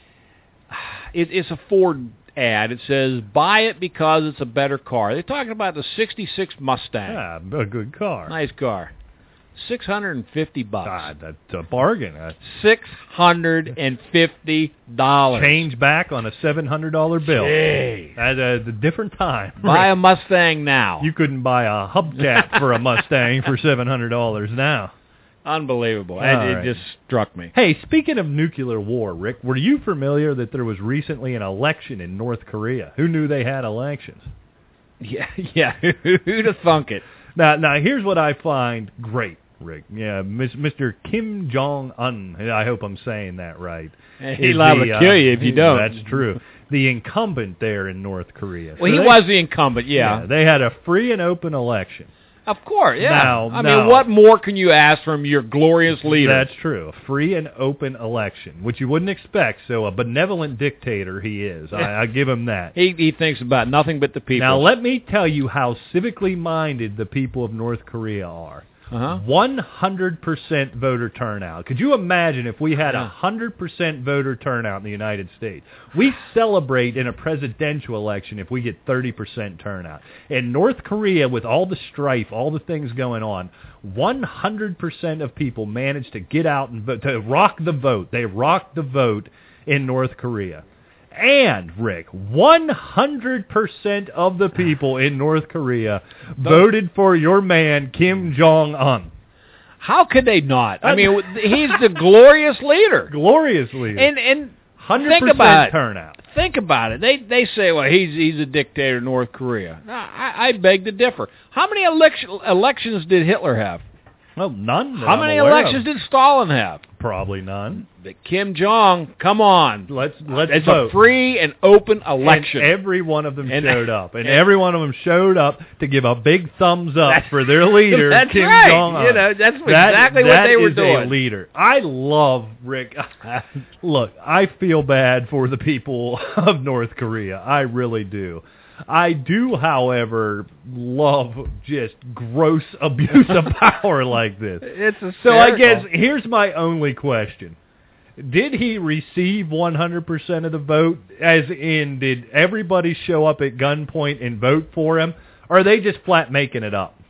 Speaker 2: It, it's a Ford ad. It says buy it because it's a better car. They're talking about the sixty-six Mustang.
Speaker 1: Ah, a good car.
Speaker 2: Nice car. Six hundred and fifty bucks.
Speaker 1: God, that's a bargain. A
Speaker 2: Six hundred and fifty dollars.
Speaker 1: change back on a seven hundred dollar bill.
Speaker 2: Gee.
Speaker 1: At a, a different time.
Speaker 2: Buy a Mustang now.
Speaker 1: You couldn't buy a hubcap for a Mustang for seven hundred dollars now.
Speaker 2: Unbelievable.
Speaker 1: All
Speaker 2: It,
Speaker 1: right.
Speaker 2: it just struck me.
Speaker 1: Hey, speaking of nuclear war, Rick, were you familiar that there was recently an election in North Korea? Who knew they had elections?
Speaker 2: Yeah, yeah. Who'd have thunk it?
Speaker 1: Now, now here's what I find great, Rick. Yeah, Mis- Mister Kim Jong-un, I hope I'm saying that right.
Speaker 2: He's
Speaker 1: is
Speaker 2: liable
Speaker 1: the,
Speaker 2: to
Speaker 1: uh,
Speaker 2: kill you if you don't.
Speaker 1: That's true. The incumbent there in North Korea.
Speaker 2: Well,
Speaker 1: So
Speaker 2: he
Speaker 1: they-
Speaker 2: was the incumbent, yeah.
Speaker 1: They had a free and open election.
Speaker 2: Of course, yeah.
Speaker 1: Now-
Speaker 2: I
Speaker 1: now-
Speaker 2: mean, what more can you ask from your glorious leader?
Speaker 1: That's true. A free and open election, which you wouldn't expect. So a benevolent dictator he is. I, I give him that.
Speaker 2: he, he thinks about nothing but the people.
Speaker 1: Now, let me tell you how civically minded the people of North Korea are.
Speaker 2: uh-huh.
Speaker 1: one hundred percent voter turnout. Could you imagine if we had
Speaker 2: Yeah.
Speaker 1: one hundred percent voter turnout in the United States? We celebrate in a presidential election if we get thirty percent turnout. In North Korea, with all the strife, all the things going on, one hundred percent of people managed to get out and vote, to rock the vote. They rocked the vote in North Korea. And, Rick, one hundred percent of the people in North Korea voted for your man, Kim Jong-un.
Speaker 2: How could they not? I mean, he's the glorious leader.
Speaker 1: Gloriously.
Speaker 2: And and
Speaker 1: one hundred
Speaker 2: think
Speaker 1: percent
Speaker 2: about it.
Speaker 1: turnout.
Speaker 2: Think about it. They they say, well, he's he's a dictator in North Korea. Now, I, I beg to differ. How many election, elections did Hitler have?
Speaker 1: Well, none. that
Speaker 2: How
Speaker 1: I'm
Speaker 2: many
Speaker 1: aware
Speaker 2: elections
Speaker 1: of.
Speaker 2: did Stalin have?
Speaker 1: Probably none.
Speaker 2: But Kim Jong, come on.
Speaker 1: Let's let's
Speaker 2: It's
Speaker 1: vote.
Speaker 2: a free and open election.
Speaker 1: And every one of them
Speaker 2: And-
Speaker 1: showed up, and,
Speaker 2: and-
Speaker 1: every one of them showed up to give a big thumbs up
Speaker 2: That's-
Speaker 1: for their leader,
Speaker 2: that's
Speaker 1: Kim
Speaker 2: right.
Speaker 1: Jong-un.
Speaker 2: You know, that's
Speaker 1: That-
Speaker 2: exactly what
Speaker 1: that
Speaker 2: they were
Speaker 1: is
Speaker 2: doing.
Speaker 1: a leader. I love Rick. Look, I feel bad for the people of North Korea. I really do. I do, however, love just gross abuse of power like this.
Speaker 2: It's a
Speaker 1: So I guess here's my only question. Did he receive one hundred percent of the vote? As in, did everybody show up at gunpoint and vote for him? Or are they just flat making it up?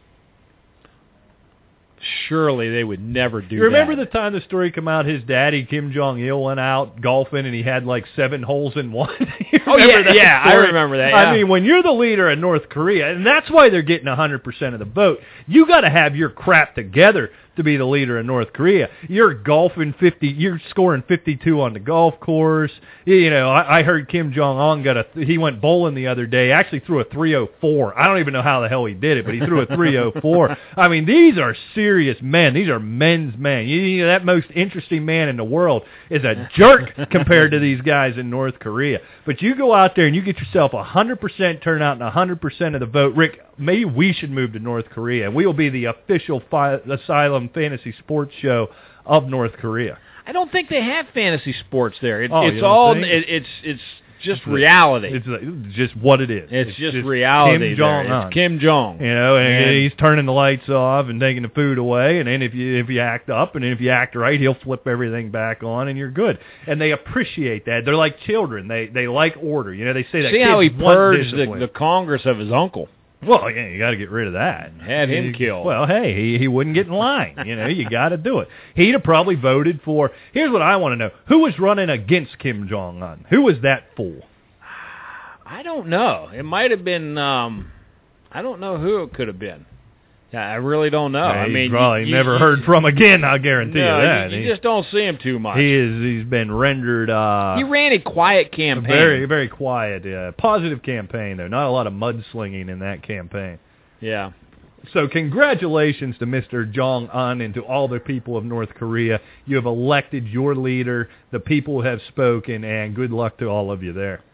Speaker 2: surely they would never do
Speaker 1: You remember
Speaker 2: that.
Speaker 1: the time the story come out, his daddy, Kim Jong-il, went out golfing and he had like seven holes in one? You
Speaker 2: Oh,
Speaker 1: remember
Speaker 2: yeah,
Speaker 1: that
Speaker 2: yeah, I
Speaker 1: story?
Speaker 2: remember that,
Speaker 1: I
Speaker 2: yeah.
Speaker 1: mean, when you're the leader of North Korea, and that's why they're getting one hundred percent of the vote, you got to have your crap together to be the leader in North Korea. You're golfing fifty, you're scoring fifty-two on the golf course. You know, I, I heard Kim Jong-un got a, he went bowling the other day, actually threw a three oh four. I don't even know how the hell he did it, but he threw a three oh four. I mean, these are serious men. These are men's men. You, you know, that most interesting man in the world is a jerk compared to these guys in North Korea. But you go out there and you get yourself one hundred percent turnout and one hundred percent of the vote. Rick, maybe we should move to North Korea. We will be the official fi- Asylum fantasy sports show of North Korea.
Speaker 2: I don't think they have fantasy sports there. It,
Speaker 1: Oh, you
Speaker 2: it's
Speaker 1: don't
Speaker 2: all
Speaker 1: think?
Speaker 2: it, it's it's just
Speaker 1: It's
Speaker 2: reality.
Speaker 1: It's like, just what it is.
Speaker 2: It's, just, reality.
Speaker 1: Kim
Speaker 2: there.
Speaker 1: Jong-un.
Speaker 2: It's Kim Jong.
Speaker 1: You know, and,
Speaker 2: And-
Speaker 1: he's turning the lights off and taking the food away, and then if you if you act up, and then if you act right, he'll flip everything back on, and you're good. And they appreciate that. They're like children. They they like order. You know, they say that
Speaker 2: See
Speaker 1: kids
Speaker 2: how he
Speaker 1: want
Speaker 2: purged the,
Speaker 1: discipline.
Speaker 2: the Congress of his uncle.
Speaker 1: Well, yeah, you got to get rid of that.
Speaker 2: Had him
Speaker 1: He-
Speaker 2: killed.
Speaker 1: Well, hey, he he wouldn't get in line. You know, you got to do it. He'd have probably voted for. Here's what I want to know: who was running against Kim Jong Un? Who was that fool?
Speaker 2: I don't know. It might have been. Um, I don't know who it could have been. I really don't know.
Speaker 1: Yeah,
Speaker 2: I
Speaker 1: he's
Speaker 2: mean,
Speaker 1: probably
Speaker 2: you,
Speaker 1: never
Speaker 2: you,
Speaker 1: heard from again. I guarantee
Speaker 2: no,
Speaker 1: you that.
Speaker 2: You, you
Speaker 1: He-
Speaker 2: just don't see him too much.
Speaker 1: He is. He's been rendered. Uh,
Speaker 2: he ran a quiet
Speaker 1: a
Speaker 2: campaign.
Speaker 1: very, very quiet, uh, positive campaign though. Not a lot of mudslinging in that campaign.
Speaker 2: Yeah.
Speaker 1: So congratulations to Mister Jong-un and to all the people of North Korea. You have elected your leader. The people have spoken, and good luck to all of you there.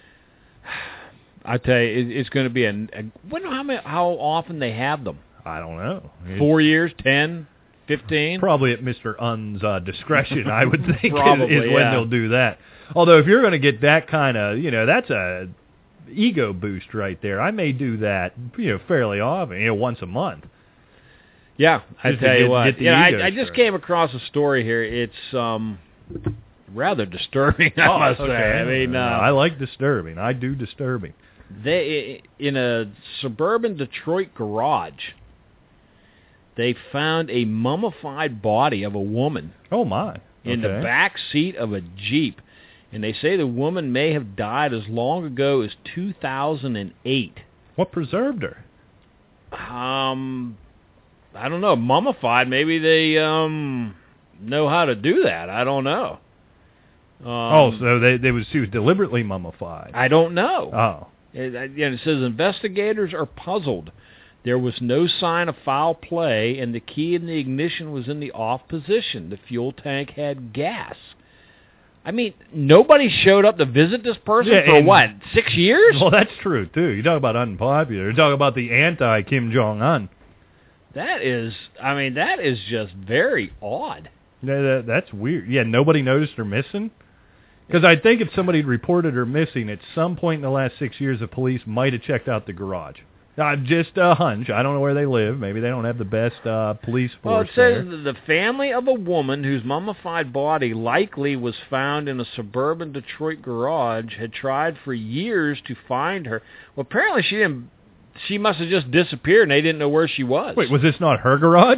Speaker 2: I tell you, it, it's going to be a. a wonder how many, how often they have them.
Speaker 1: I don't know. It's
Speaker 2: Four years, ten, fifteen.
Speaker 1: probably at Mister Un's uh, discretion, I would think,
Speaker 2: Probably,
Speaker 1: is, is when
Speaker 2: yeah.
Speaker 1: they'll do that. Although if you're going to get that kind of, you know, that's a ego boost right there. I may do that, you know, fairly often, you know, once a month.
Speaker 2: Yeah, I
Speaker 1: Just to
Speaker 2: tell you
Speaker 1: get-
Speaker 2: what.
Speaker 1: get the
Speaker 2: Yeah,
Speaker 1: ego
Speaker 2: I, I just
Speaker 1: stirred.
Speaker 2: came across a story here. It's um rather disturbing, I
Speaker 1: Oh,
Speaker 2: must
Speaker 1: okay.
Speaker 2: say. I mean, uh,
Speaker 1: I like disturbing. I do disturbing.
Speaker 2: they in a suburban Detroit garage, they found a mummified body of a woman
Speaker 1: Oh, my.
Speaker 2: in the
Speaker 1: Okay.
Speaker 2: back seat of a Jeep. And they say the woman may have died as long ago as two thousand eight.
Speaker 1: What preserved her?
Speaker 2: Um, I don't know. Mummified. Maybe they um know how to do that. I don't know. Um,
Speaker 1: oh, so they, they was she was deliberately mummified.
Speaker 2: I don't know.
Speaker 1: Oh.
Speaker 2: It, you know, it says investigators are puzzled. There was no sign of foul play, and the key in the ignition was in the off position. The fuel tank had gas. I mean, nobody showed up to visit this person
Speaker 1: Yeah,
Speaker 2: for
Speaker 1: and-
Speaker 2: what, six years?
Speaker 1: Well, that's true, too. You talk about unpopular. You talk about the anti-Kim Jong-un.
Speaker 2: That is, I mean, that is just very odd.
Speaker 1: Yeah, that, that's weird. Yeah, nobody noticed her missing? Because I think if somebody had reported her missing, at some point in the last six years, the police might have checked out the garage. Uh, just a hunch. I don't know where they live. Maybe they don't have the best uh, police
Speaker 2: Well,
Speaker 1: force
Speaker 2: it says
Speaker 1: there.
Speaker 2: that the family of a woman whose mummified body likely was found in a suburban Detroit garage had tried for years to find her. Well, apparently she didn't. She must have just disappeared, and they didn't know where she was.
Speaker 1: Wait, was this not her garage?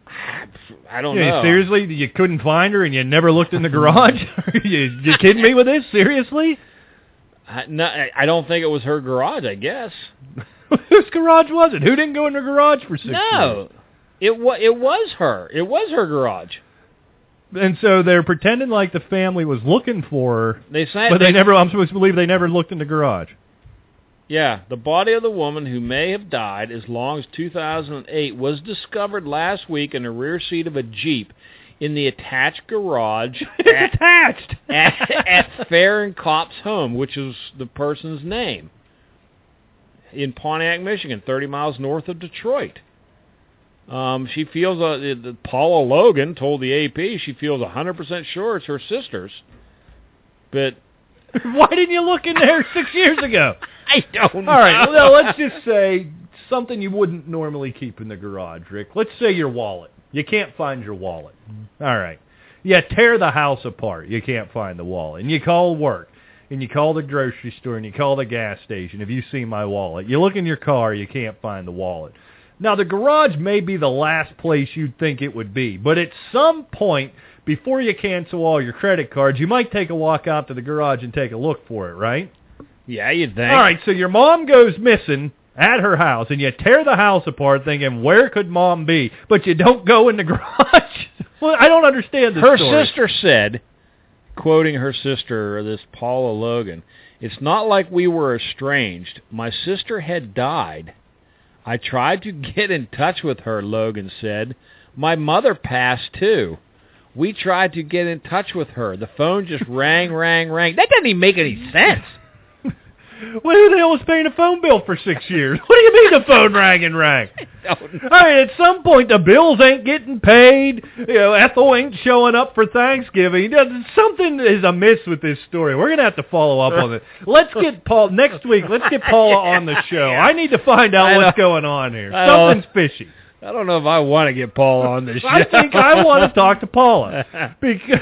Speaker 2: I don't
Speaker 1: Yeah,
Speaker 2: know.
Speaker 1: seriously? You couldn't find her and you never looked in the garage? you, you kidding me with this? Seriously?
Speaker 2: I, no, I I don't think it was her garage. I guess.
Speaker 1: Whose garage was it? Who didn't go in her garage for six years?
Speaker 2: No, it was. It was her. It was her garage.
Speaker 1: And so they're pretending like the family was looking for her,
Speaker 2: They say,
Speaker 1: but they never, I'm supposed to believe they never looked in the garage.
Speaker 2: Yeah, the body of the woman who may have died as long as two thousand eight was discovered last week in the rear seat of a Jeep in the attached garage
Speaker 1: It's attached!
Speaker 2: at, at Fair and Cops home, which is the person's name, in Pontiac, Michigan, thirty miles north of Detroit. Um, she feels, uh, the- Paula Logan told the A P she feels one hundred percent sure it's her sister's. But
Speaker 1: Why didn't you look in there six years ago?
Speaker 2: I don't know.
Speaker 1: All right, well, let's just say something you wouldn't normally keep in the garage, Rick. Let's say your wallet. You can't find your wallet. All right. You tear the house apart. You can't find the wallet. And you call work. And you call the grocery store. And you call the gas station. Have you seen my wallet? You look in your car. You can't find the wallet. Now, the garage may be the last place you'd think it would be. But at some point, before you cancel all your credit cards, you might take a walk out to the garage and take a look for it, right?
Speaker 2: Yeah, you'd think.
Speaker 1: All right, so your mom goes missing, at her house, and you tear the house apart thinking, where could Mom be? But you don't go in the garage. Well, I don't understand this
Speaker 2: Her
Speaker 1: story.
Speaker 2: sister said, quoting her sister, this Paula Logan, "It's not like we were estranged. My sister had died. I tried to get in touch with her," Logan said. "My mother passed, too. We tried to get in touch with her. The phone just rang, rang, rang." That doesn't even make any sense.
Speaker 1: Well, who the hell was paying a phone bill for six years? What do you mean the phone rang and rang? I mean, at some point, the bills ain't getting paid. You know, Ethel ain't showing up for Thanksgiving. Something is amiss with this story. We're going to have to follow up on it. Let's get Paul, next week, let's get Paula on the show. I need to find out what's going on here. Something's fishy.
Speaker 2: I don't know if I want to get Paula on this show.
Speaker 1: I think I want to talk to Paula. Because,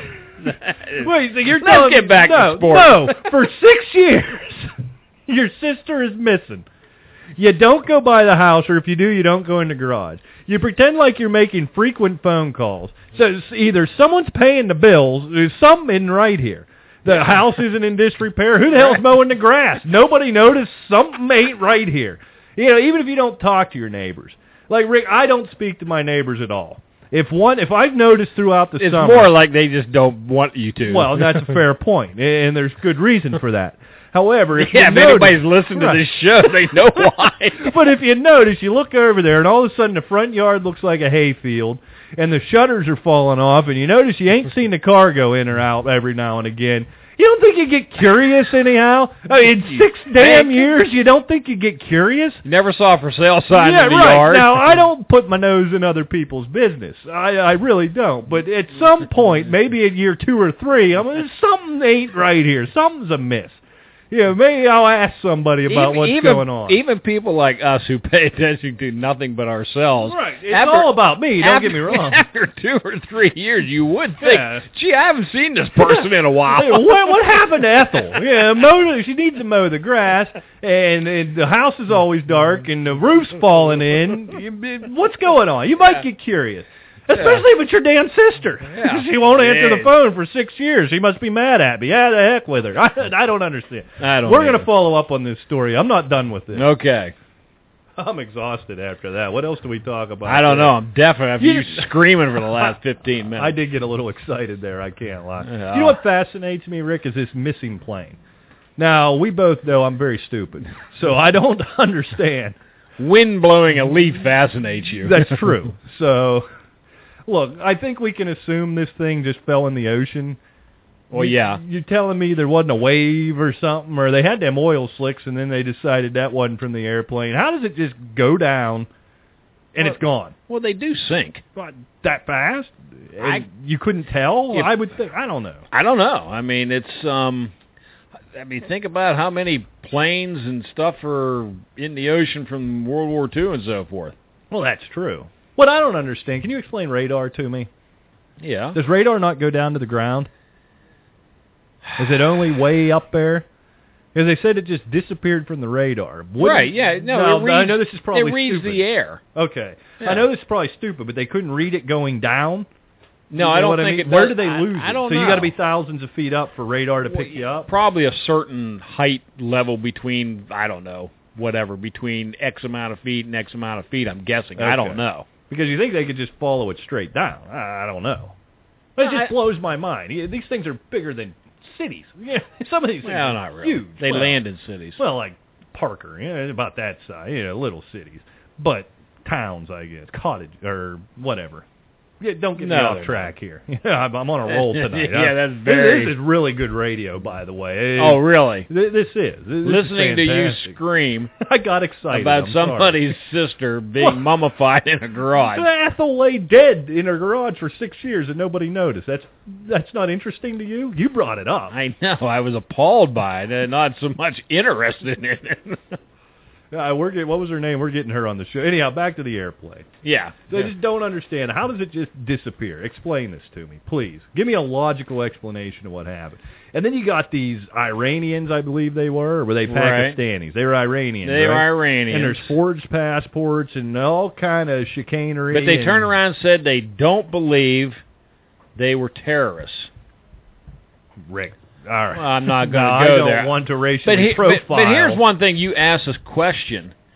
Speaker 1: wait, so you're
Speaker 2: Let's
Speaker 1: telling
Speaker 2: get back
Speaker 1: no,
Speaker 2: to sports.
Speaker 1: No, for six years, your sister is missing. You don't go by the house, or if you do, you don't go in the garage. You pretend like you're making frequent phone calls. So it's either someone's paying the bills, there's something isn't right here. The house isn't in disrepair. Who the hell's mowing the grass? Nobody noticed. Something ain't right here. You know, even if you don't talk to your neighbors. Like, Rick, I don't speak to my neighbors at all. If one, if I've noticed throughout the
Speaker 2: it's
Speaker 1: summer...
Speaker 2: It's more like they just don't want you to.
Speaker 1: Well, that's a fair point, and there's good reason for that. However, if
Speaker 2: yeah,
Speaker 1: you
Speaker 2: if
Speaker 1: notice,
Speaker 2: anybody's listening
Speaker 1: right.
Speaker 2: to this show, they know why.
Speaker 1: But if you notice, you look over there, and all of a sudden the front yard looks like a hayfield, and the shutters are falling off, and you notice you ain't seen the car go in or out every now and again. You don't think you get curious anyhow? I mean, in six damn years, you don't think you get curious?
Speaker 2: Never saw a for sale sign
Speaker 1: yeah,
Speaker 2: in the
Speaker 1: right.
Speaker 2: yard.
Speaker 1: Now, I don't put my nose in other people's business. I, I really don't. But at some point, maybe in year two or three, I mean, something ain't right here. Something's amiss. Yeah, maybe I'll ask somebody about
Speaker 2: even,
Speaker 1: what's
Speaker 2: even,
Speaker 1: going on.
Speaker 2: Even people like us who pay attention to nothing but ourselves.
Speaker 1: Right. It's
Speaker 2: after,
Speaker 1: all about me, don't
Speaker 2: after,
Speaker 1: get me wrong.
Speaker 2: After two or three years, you would think,
Speaker 1: Yeah.
Speaker 2: gee, I haven't seen this person in a while.
Speaker 1: Hey, what, what happened to Ethel? Yeah, mow, she needs to mow the grass, and, and the house is always dark, and the roof's falling in. What's going on? You might get curious. Especially if it's your damn sister.
Speaker 2: Yeah.
Speaker 1: She won't answer
Speaker 2: Yeah.
Speaker 1: the phone for six years. She must be mad at me. Yeah, the heck with her. I, I don't understand.
Speaker 2: I don't
Speaker 1: We're going to
Speaker 2: either.
Speaker 1: follow up on this story. I'm not done with this.
Speaker 2: Okay.
Speaker 1: I'm exhausted after that. What else do we talk about?
Speaker 2: I don't
Speaker 1: today?
Speaker 2: know. I'm definitely after you,
Speaker 1: You-
Speaker 2: screaming for the last fifteen minutes.
Speaker 1: I did get a little excited there. I can't lie.
Speaker 2: Yeah.
Speaker 1: You know what fascinates me, Rick, is this missing plane. Now, we both know I'm very stupid, so I don't understand.
Speaker 2: Wind blowing a leaf fascinates you.
Speaker 1: That's true. So, look, I think we can assume this thing just fell in the ocean.
Speaker 2: Well, yeah.
Speaker 1: You're telling me there wasn't a wave or something, or they had them oil slicks, and then they decided that wasn't from the airplane. How does it just go down, and
Speaker 2: Well,
Speaker 1: it's gone?
Speaker 2: Well, they do sink.
Speaker 1: What, that fast?
Speaker 2: I-
Speaker 1: And you couldn't tell?
Speaker 2: If-
Speaker 1: I would think. I don't know.
Speaker 2: I don't know. I mean, it's um, I mean, think about how many planes and stuff are in the ocean from World War Two and so forth.
Speaker 1: Well, that's true. What I don't understand, can you explain radar to me?
Speaker 2: Yeah.
Speaker 1: Does radar not go down to the ground? Is it only way up there? Because they said it just disappeared from the radar. Wouldn't-
Speaker 2: Right. Yeah. No.
Speaker 1: Now,
Speaker 2: it reads,
Speaker 1: I know this is probably
Speaker 2: it reads
Speaker 1: stupid.
Speaker 2: the air.
Speaker 1: Okay.
Speaker 2: Yeah.
Speaker 1: I know this is probably stupid, but they couldn't read it going down?
Speaker 2: No,
Speaker 1: You know
Speaker 2: I don't
Speaker 1: what
Speaker 2: think
Speaker 1: mean?
Speaker 2: it.
Speaker 1: Where
Speaker 2: does.
Speaker 1: do they
Speaker 2: I-
Speaker 1: lose
Speaker 2: I,
Speaker 1: it?
Speaker 2: don't
Speaker 1: so
Speaker 2: know.
Speaker 1: you got to be thousands of feet up for radar to pick
Speaker 2: Well,
Speaker 1: you up?
Speaker 2: Probably a certain height level between, I don't know, whatever, between X amount of feet and X amount of feet, I'm guessing. I
Speaker 1: Okay.
Speaker 2: don't know.
Speaker 1: Because you think they could just follow it straight down. I I don't know. It
Speaker 2: Well,
Speaker 1: just
Speaker 2: I-
Speaker 1: blows my mind. Yeah, these things are bigger than cities. Yeah, some of these things
Speaker 2: Well,
Speaker 1: are
Speaker 2: not really.
Speaker 1: huge.
Speaker 2: They
Speaker 1: Well,
Speaker 2: land in cities.
Speaker 1: Well, like Parker, you know, about that size, you know, little cities. But towns, I guess, cottage, or whatever. Yeah, don't get me
Speaker 2: No,
Speaker 1: off
Speaker 2: they're
Speaker 1: track here. Yeah, I'm, I'm on a roll tonight.
Speaker 2: Yeah,
Speaker 1: huh?
Speaker 2: that's
Speaker 1: This-
Speaker 2: very-
Speaker 1: This is really good radio, by the way.
Speaker 2: Oh, really?
Speaker 1: Th- This is. This is
Speaker 2: Listening to you
Speaker 1: fantastic.
Speaker 2: scream
Speaker 1: I got excited.
Speaker 2: about
Speaker 1: I'm sorry.
Speaker 2: somebody's sister being
Speaker 1: Well-
Speaker 2: mummified in a garage.
Speaker 1: Ethel lay dead in her garage for six years and nobody noticed. That's that's not interesting to you? You brought it up.
Speaker 2: I know. I was appalled by it and not so much interested in it.
Speaker 1: Uh, we're get, what was her name? We're getting her on the show. Anyhow, back to the airplane.
Speaker 2: yeah.
Speaker 1: So I just don't understand. How does it just disappear? Explain this to me, please. Give me a logical explanation of what happened. And then you got these Iranians, I believe they were, or were they
Speaker 2: Right.
Speaker 1: Pakistanis? They were Iranians,
Speaker 2: They
Speaker 1: right?
Speaker 2: were Iranians.
Speaker 1: And there's forged passports and all kind of chicanery.
Speaker 2: But they
Speaker 1: and-
Speaker 2: turned around and said they don't believe they were terrorists.
Speaker 1: Rick. All right.
Speaker 2: Well, I'm not going
Speaker 1: No,
Speaker 2: to go
Speaker 1: I don't
Speaker 2: there.
Speaker 1: want to racially
Speaker 2: But, he,
Speaker 1: profile.
Speaker 2: but, but here's one thing. You asked this question.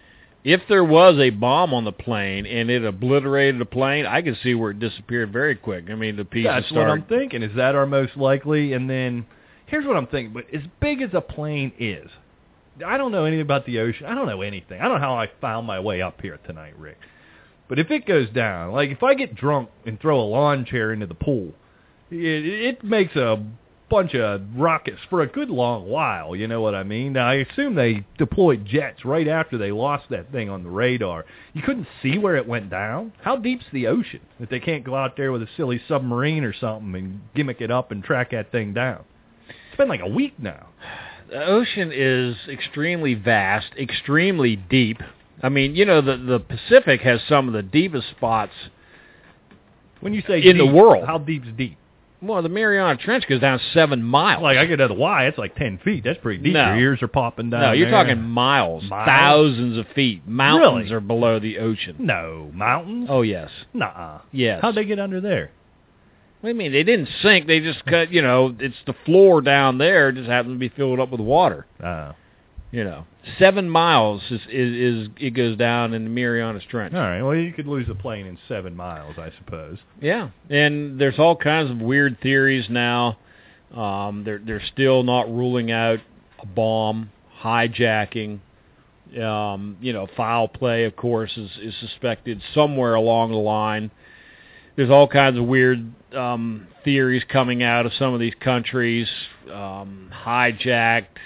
Speaker 2: if there was a bomb on the plane and it obliterated the plane, I could see where it disappeared very quick. I mean, the pieces
Speaker 1: That's
Speaker 2: start...
Speaker 1: what I'm thinking. Is that our most likely? And then here's what I'm thinking. But as big as a plane is, I don't know anything about the ocean. I don't know anything. I don't know how I found my way up here tonight, Rick. But if it goes down, like if I get drunk and throw a lawn chair into the pool, it, it makes a bunch of rockets for a good long while, you know what I mean? Now, I assume they deployed jets right after they lost that thing on the radar. You couldn't see where it went down? How deep's the ocean that they can't go out there with a silly submarine or something and gimmick it up and track that thing down? It's been like a week now.
Speaker 2: The ocean is extremely vast, extremely deep. I mean, you know, the, the Pacific has some of the deepest spots
Speaker 1: when you say
Speaker 2: in
Speaker 1: deep,
Speaker 2: the world.
Speaker 1: How deep's deep?
Speaker 2: Well, the Mariana Trench goes down seven miles.
Speaker 1: Like, I get to the Y, it's like ten feet. That's pretty deep.
Speaker 2: No.
Speaker 1: Your ears are popping down
Speaker 2: No, you're
Speaker 1: there.
Speaker 2: talking miles,
Speaker 1: miles,
Speaker 2: thousands of feet. Mountains
Speaker 1: Really?
Speaker 2: are below the ocean.
Speaker 1: No. Mountains?
Speaker 2: Oh, yes.
Speaker 1: Nuh-uh.
Speaker 2: Yes.
Speaker 1: How'd they get under there?
Speaker 2: What do you mean? They didn't sink. They just cut, you know, it's the floor down there just happens to be filled up with water.
Speaker 1: Uh,
Speaker 2: You know, seven miles is, is, is it goes down in the Marianas Trench.
Speaker 1: all right. Well, you could lose a plane in seven miles, I suppose.
Speaker 2: Yeah, and there's all kinds of weird theories now. Um, they're they're still not ruling out a bomb, hijacking. Um, you know, foul play, of course, is, is suspected somewhere along the line. There's all kinds of weird um, theories coming out of some of these countries, um, hijacked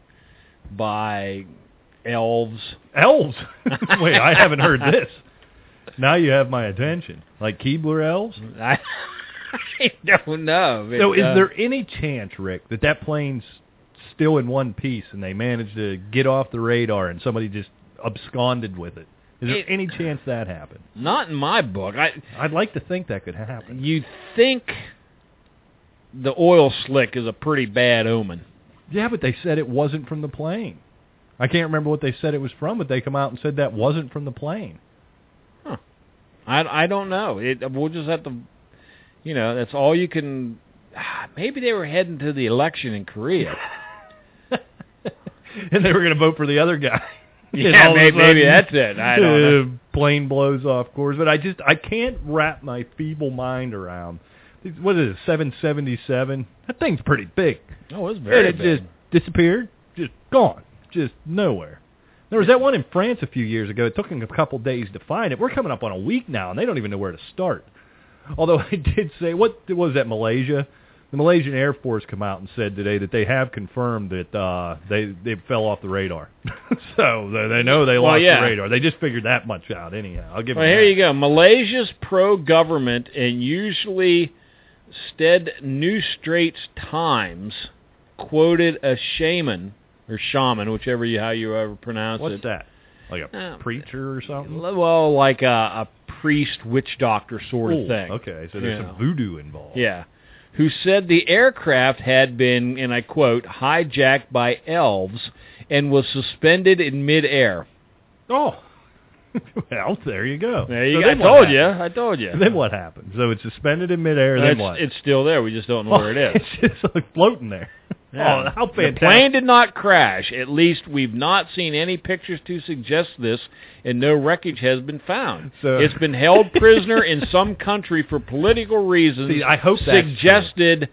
Speaker 2: by elves.
Speaker 1: Elves? Wait, I haven't heard this. Now you have my attention. Like Keebler elves?
Speaker 2: I, I don't know. But,
Speaker 1: So is
Speaker 2: uh,
Speaker 1: there any chance, Rick, that that plane's still in one piece and they managed to get off the radar and somebody just absconded with it? Is there
Speaker 2: It-
Speaker 1: any chance that happened?
Speaker 2: Not in my book. I
Speaker 1: I'd like to think that could happen.
Speaker 2: You think the oil slick is a pretty bad omen.
Speaker 1: Yeah, but they said it wasn't from the plane. I can't remember what they said it was from, but they come out and said that wasn't from the plane.
Speaker 2: Huh. I, I don't know. It, we'll just have to, you know, that's all you can... Maybe they were heading to the election in Korea.
Speaker 1: And they were going to vote for the other guy. And
Speaker 2: Yeah,
Speaker 1: all of a
Speaker 2: maybe, maybe
Speaker 1: sudden,
Speaker 2: that's it. I don't know.
Speaker 1: uh, plane blows off course. But I just, I can't wrap my feeble mind around, what is it, seven seventy-seven? That thing's pretty big.
Speaker 2: Oh, it's very
Speaker 1: and it
Speaker 2: big.
Speaker 1: just disappeared, just gone, just nowhere. There was that one in France a few years ago. It took them a couple days to find it. We're coming up on a week now, and they don't even know where to start. Although I did say, what was that, Malaysia? The Malaysian Air Force come out and said today that they have confirmed that uh, they they fell off the radar. So they, they know they
Speaker 2: Well,
Speaker 1: lost
Speaker 2: yeah.
Speaker 1: the radar. They just figured that much out anyhow. I'll give
Speaker 2: Well,
Speaker 1: them
Speaker 2: here
Speaker 1: that.
Speaker 2: you go. Malaysia's pro-government and usually Stead New Straits Times quoted a shaman, or shaman, whichever you how you ever pronounce
Speaker 1: What's
Speaker 2: it.
Speaker 1: that? Like a
Speaker 2: Uh,
Speaker 1: preacher or something?
Speaker 2: Well, like a, a priest, witch doctor sort of
Speaker 1: Ooh,
Speaker 2: thing.
Speaker 1: Okay, so there's
Speaker 2: Yeah.
Speaker 1: some voodoo involved.
Speaker 2: Yeah. Who said the aircraft had been, and I quote, hijacked by elves and was suspended in midair.
Speaker 1: Oh. Well, there you go.
Speaker 2: There you
Speaker 1: So
Speaker 2: go. I
Speaker 1: then what
Speaker 2: told you.
Speaker 1: happened?
Speaker 2: I told you.
Speaker 1: Then what happened? So it's suspended in midair, then
Speaker 2: it's,
Speaker 1: what?
Speaker 2: it's still there. We just don't know where it is.
Speaker 1: It's just like floating there.
Speaker 2: Yeah.
Speaker 1: Oh, how
Speaker 2: The
Speaker 1: fantastic.
Speaker 2: plane did not crash. At least we've not seen any pictures to suggest this, and no wreckage has been found.
Speaker 1: So-
Speaker 2: It's been held prisoner in some country for political reasons.
Speaker 1: See, I hope that's
Speaker 2: suggested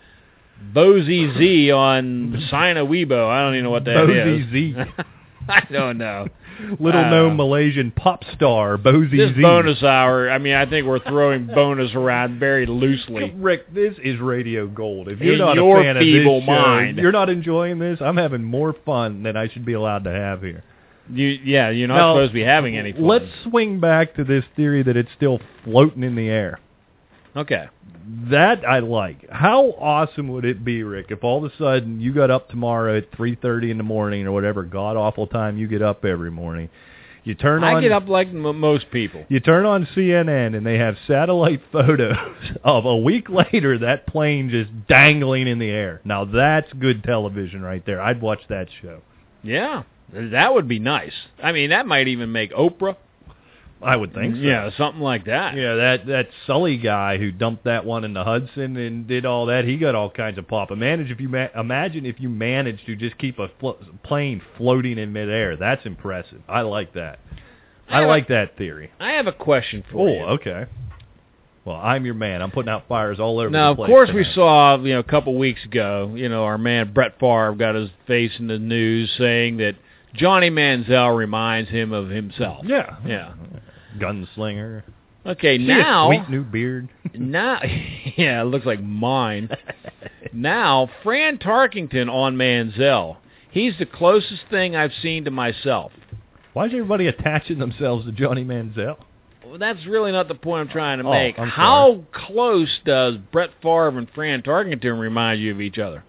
Speaker 2: Bozy Z on Sina Weibo. I don't even know what that is.
Speaker 1: Bozy Z.
Speaker 2: I don't know.
Speaker 1: Little
Speaker 2: Uh,
Speaker 1: known Malaysian pop star, Bozy
Speaker 2: This
Speaker 1: Z.
Speaker 2: bonus hour, I mean, I think we're throwing bonus around very loosely.
Speaker 1: Rick, this is radio gold. If you're
Speaker 2: In
Speaker 1: not
Speaker 2: your
Speaker 1: a fan
Speaker 2: feeble
Speaker 1: of this show,
Speaker 2: mind.
Speaker 1: you're not enjoying this, I'm having more fun than I should be allowed to have here.
Speaker 2: You, yeah, you're not
Speaker 1: Now,
Speaker 2: supposed to be having any fun.
Speaker 1: Let's swing back to this theory that it's still floating in the air.
Speaker 2: Okay.
Speaker 1: That I like. How awesome would it be, Rick, if all of a sudden you got up tomorrow at three thirty in the morning or whatever god-awful time you get up every morning. You turn on...
Speaker 2: I get up like m- most people.
Speaker 1: You turn on C N N and they have satellite photos of a week later that plane just dangling in the air. Now that's good television right there. I'd watch that show.
Speaker 2: Yeah, that would be nice. I mean, that might even make Oprah.
Speaker 1: I would think so.
Speaker 2: Yeah, something like that.
Speaker 1: Yeah, that that Sully guy who dumped that one in the Hudson and did all that, he got all kinds of pop. Imagine if you ma- imagine if you managed to just keep a flo- plane floating in midair. That's impressive. I like that. I like that theory.
Speaker 2: I have a question for
Speaker 1: oh,
Speaker 2: you.
Speaker 1: Oh, okay. Well, I'm your man. I'm putting out fires all over
Speaker 2: now,
Speaker 1: the place.
Speaker 2: Now, of course,
Speaker 1: tonight.
Speaker 2: we saw, you know, a couple weeks ago, you know, our man Brett Favre got his face in the news saying that Johnny Manziel reminds him of himself.
Speaker 1: Yeah.
Speaker 2: Yeah.
Speaker 1: Gunslinger.
Speaker 2: Okay,
Speaker 1: See
Speaker 2: now...
Speaker 1: a sweet new beard.
Speaker 2: now, yeah, it looks like mine. Now, Fran Tarkington on Manziel. He's the closest thing I've seen to myself.
Speaker 1: Why is everybody attaching themselves to Johnny Manziel?
Speaker 2: Well, that's really not the point I'm trying to
Speaker 1: oh,
Speaker 2: make.
Speaker 1: I'm
Speaker 2: How close does Brett Favre and Fran Tarkington remind you of each other?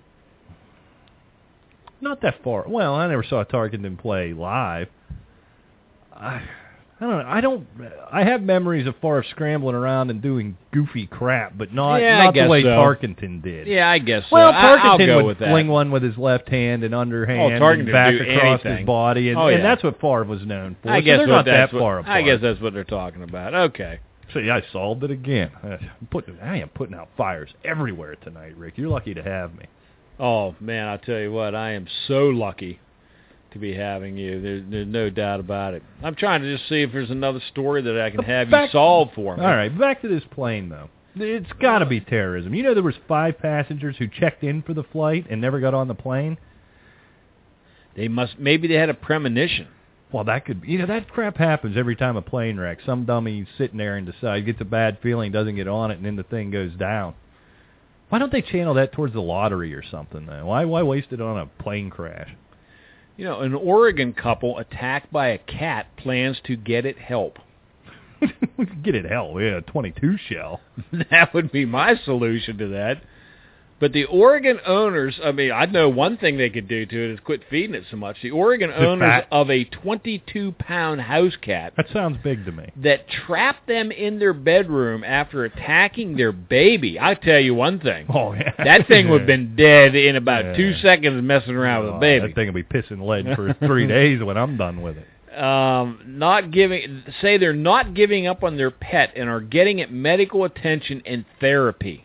Speaker 1: Not that far. Well, I never saw Tarkington play live. I, I don't know. I don't. I have memories of Favre scrambling around and doing goofy crap, but not
Speaker 2: yeah,
Speaker 1: not the way
Speaker 2: so.
Speaker 1: Tarkington did.
Speaker 2: Yeah, I guess so.
Speaker 1: Well,
Speaker 2: I,
Speaker 1: Tarkington
Speaker 2: I'll go
Speaker 1: would
Speaker 2: with
Speaker 1: fling
Speaker 2: that.
Speaker 1: one with his left hand and underhand
Speaker 2: oh,
Speaker 1: and back
Speaker 2: do
Speaker 1: across
Speaker 2: anything.
Speaker 1: his body, and,
Speaker 2: oh, yeah.
Speaker 1: and that's what Favre was known for.
Speaker 2: I
Speaker 1: so
Speaker 2: guess
Speaker 1: they're
Speaker 2: what
Speaker 1: not
Speaker 2: that's
Speaker 1: that
Speaker 2: what,
Speaker 1: far apart.
Speaker 2: I guess that's what they're talking about. Okay.
Speaker 1: See, I solved it again. I'm putting, I am putting out fires everywhere tonight, Rick. You're lucky to have me.
Speaker 2: Oh, man, I'll tell you what. I am so lucky to be having you. There's, there's no doubt about it. I'm trying to just see if there's another story that I can have
Speaker 1: back,
Speaker 2: you solve for me.
Speaker 1: All right, back to this plane, though. It's got to be terrorism. You know there was five passengers who checked in for the flight and never got on the plane?
Speaker 2: They must, maybe they had a premonition.
Speaker 1: Well, that could, you know, that crap happens every time a plane wrecks. Some dummy's sitting there and decides, gets a bad feeling, doesn't get on it, and then the thing goes down. Why don't they channel that towards the lottery or something, then? Why, why waste it on a plane crash?
Speaker 2: You know, an Oregon couple attacked by a cat plans to get it help.
Speaker 1: Get it help, yeah, a twenty-two shell.
Speaker 2: That would be my solution to that. But the Oregon owners, I mean, I know one thing they could do to it is quit feeding it so much. The Oregon
Speaker 1: the
Speaker 2: owners
Speaker 1: fat.
Speaker 2: of a twenty-two pound house cat
Speaker 1: That sounds big to me.
Speaker 2: that trapped them in their bedroom after attacking their baby. I'll tell you one thing.
Speaker 1: Oh, yeah.
Speaker 2: That thing would have been dead in about
Speaker 1: yeah.
Speaker 2: two seconds messing around with
Speaker 1: oh,
Speaker 2: a baby.
Speaker 1: That thing will be pissing lead for three days when I'm done with it.
Speaker 2: Um, not giving, say they're not giving up on their pet and are getting it medical attention and therapy.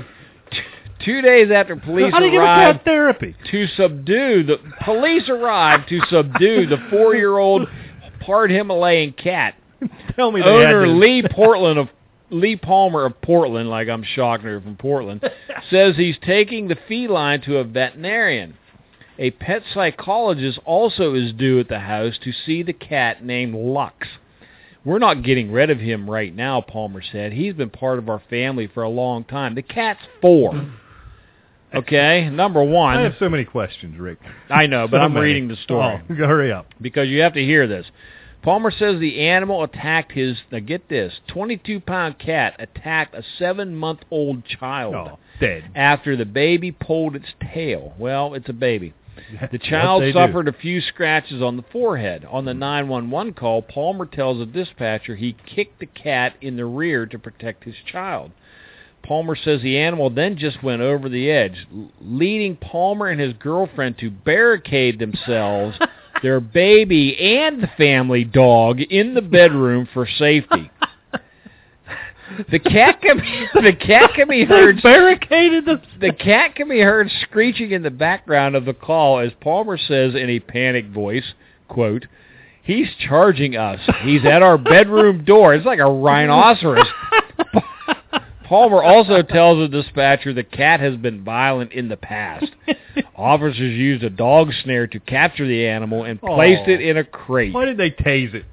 Speaker 2: Two days after police
Speaker 1: How do you give a
Speaker 2: arrived
Speaker 1: cat therapy?
Speaker 2: to subdue the police arrived to subdue the four-year-old part Himalayan cat.
Speaker 1: Tell me,
Speaker 2: Owner
Speaker 1: they had to...
Speaker 2: Lee Portland of Lee Palmer of Portland, like I'm Shockner from Portland, says he's taking the feline to a veterinarian. A pet psychologist also is due at the house to see the cat named Lux. We're not getting rid of him right now, Palmer said. He's been part of our family for a long time. The cat's four. Okay, number one.
Speaker 1: I have so many questions, Rick.
Speaker 2: I know, but
Speaker 1: so
Speaker 2: I'm
Speaker 1: many.
Speaker 2: reading the story.
Speaker 1: Oh, hurry up.
Speaker 2: Because you have to hear this. Palmer says the animal attacked his, now get this, twenty-two pound cat attacked a seven-month-old child
Speaker 1: Oh, dead.
Speaker 2: after the baby pulled its tail. Well, it's a baby. The child
Speaker 1: What they
Speaker 2: suffered
Speaker 1: do.
Speaker 2: a few scratches on the forehead. On the nine one one call, Palmer tells the dispatcher he kicked the cat in the rear to protect his child. Palmer says the animal then just went over the edge, leading Palmer and his girlfriend to barricade themselves, their baby, and the family dog in the bedroom for safety. The cat can be, the cat can be heard
Speaker 1: They barricaded the
Speaker 2: the cat can be heard screeching in the background of the call as Palmer says in a panicked voice, quote, "He's charging us. He's at our bedroom door." It's like a rhinoceros. Palmer also tells the dispatcher the cat has been violent in the past. Officers used a dog snare to capture the animal and placed
Speaker 1: Oh.
Speaker 2: it in a crate.
Speaker 1: Why did they tase it?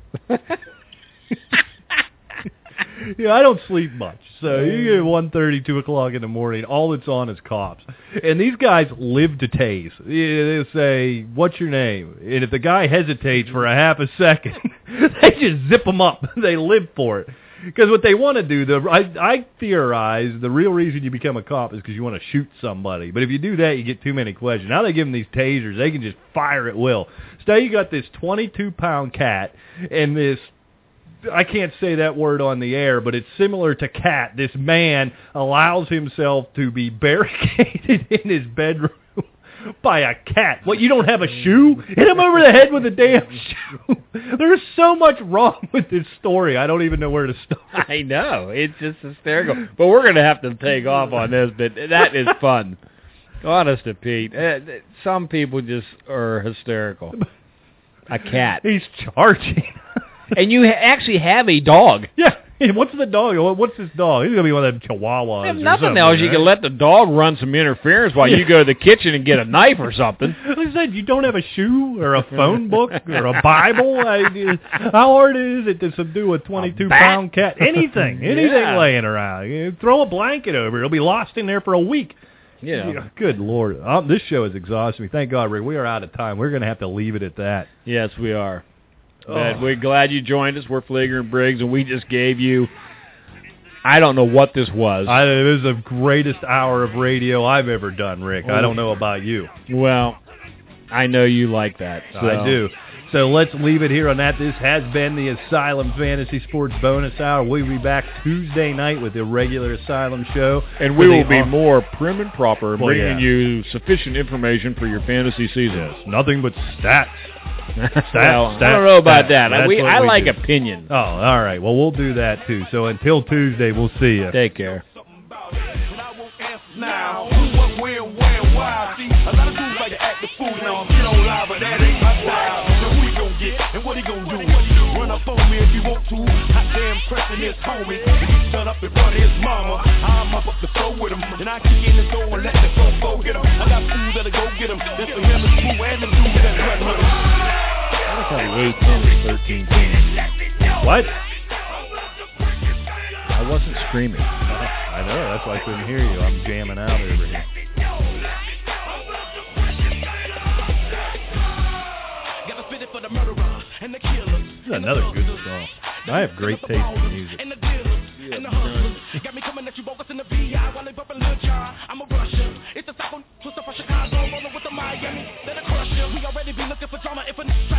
Speaker 1: Yeah, I don't sleep much, so you get one thirty, two o'clock in the morning, all that's on is cops. And these guys live to tase. They say, "What's your name?" And if the guy hesitates for a half a second, they just zip him up. They live for it. Because what they want to do, the I, I theorize, the real reason you become a cop is because you want to shoot somebody. But if you do that, you get too many questions. Now they give them these tasers. They can just fire at will. So now you got this twenty-two pound cat and this, I can't say that word on the air, but it's similar to cat. This man allows himself to be barricaded in his bedroom by a cat. What, you don't have a shoe? Hit him over the head with a damn shoe. There's so much wrong with this story. I don't even know where to start.
Speaker 2: I know. It's just hysterical. But we're going to have to take off on this, but that is fun. Honest to Pete. Uh, some people just are hysterical. A cat.
Speaker 1: He's charging.
Speaker 2: and you ha- actually have a dog.
Speaker 1: Yeah. What's the dog? What's this dog? He's going to be one of them chihuahuas.
Speaker 2: If
Speaker 1: or
Speaker 2: nothing
Speaker 1: something,
Speaker 2: else,
Speaker 1: right?
Speaker 2: you can let the dog run some interference while you go to the kitchen and get a knife or something.
Speaker 1: Like I said, you don't have a shoe or a phone book or a Bible. I, how hard is it to subdue a twenty-two pound cat? Anything. Anything
Speaker 2: Yeah.
Speaker 1: laying around. You throw a blanket over it. It'll be lost in there for a week.
Speaker 2: Yeah.
Speaker 1: Yeah, good Lord. Um, this show has exhausted me. Thank God, Rick. We are out of time. We're going to have to leave it at that.
Speaker 2: Yes, we are. But
Speaker 1: Oh.
Speaker 2: we're glad you joined us. We're Fleeger and Briggs, and we just gave you, I don't know what this was.
Speaker 1: I, it was the greatest hour of radio I've ever done, Rick. I don't know about you.
Speaker 2: Well, I know you like that. So.
Speaker 1: I do. So let's leave it here on that. This has been the Asylum Fantasy Sports Bonus Hour. We'll be back Tuesday night with the regular Asylum show.
Speaker 2: And we
Speaker 1: For
Speaker 2: will
Speaker 1: the-
Speaker 2: be more prim and proper,
Speaker 1: Well,
Speaker 2: bringing
Speaker 1: yeah.
Speaker 2: you sufficient information for your fantasy season.
Speaker 1: Yes, nothing but stats. Stats,
Speaker 2: well,
Speaker 1: stats,
Speaker 2: I don't know about
Speaker 1: stats.
Speaker 2: that.
Speaker 1: That's
Speaker 2: we,
Speaker 1: what
Speaker 2: I
Speaker 1: we
Speaker 2: like
Speaker 1: do.
Speaker 2: opinion.
Speaker 1: Oh, all right. Well, we'll do that, too. So until Tuesday, we'll see you.
Speaker 2: Take care.
Speaker 3: Now, who, what, where, where, why? See, a lot of dudes like to act the fool now. I'm on live, but that ain't my style. So who he gon' get, and what he gon' do? Run up on me if you want to. Hot damn pressing his homie. If he shut up in front of his mama, I'm up up the floor with him. And I kick in the door and let the floor go get him. I got fools that'll go get him. That's for him, it's cool, and the dudes that run with him.
Speaker 2: That's how the eight, ten, and thirteen teams.
Speaker 1: What?
Speaker 2: I wasn't screaming.
Speaker 1: I know. That's why I couldn't hear you. I'm jamming out over here. This is another good song. I have great taste in music.
Speaker 3: Got me coming at you bogus in the V I while they bumping Lil Jon. I'm a rusher. It's the top one, twist up from Chicago, rolling with the Miami. Let it crush you. We already be looking for drama if a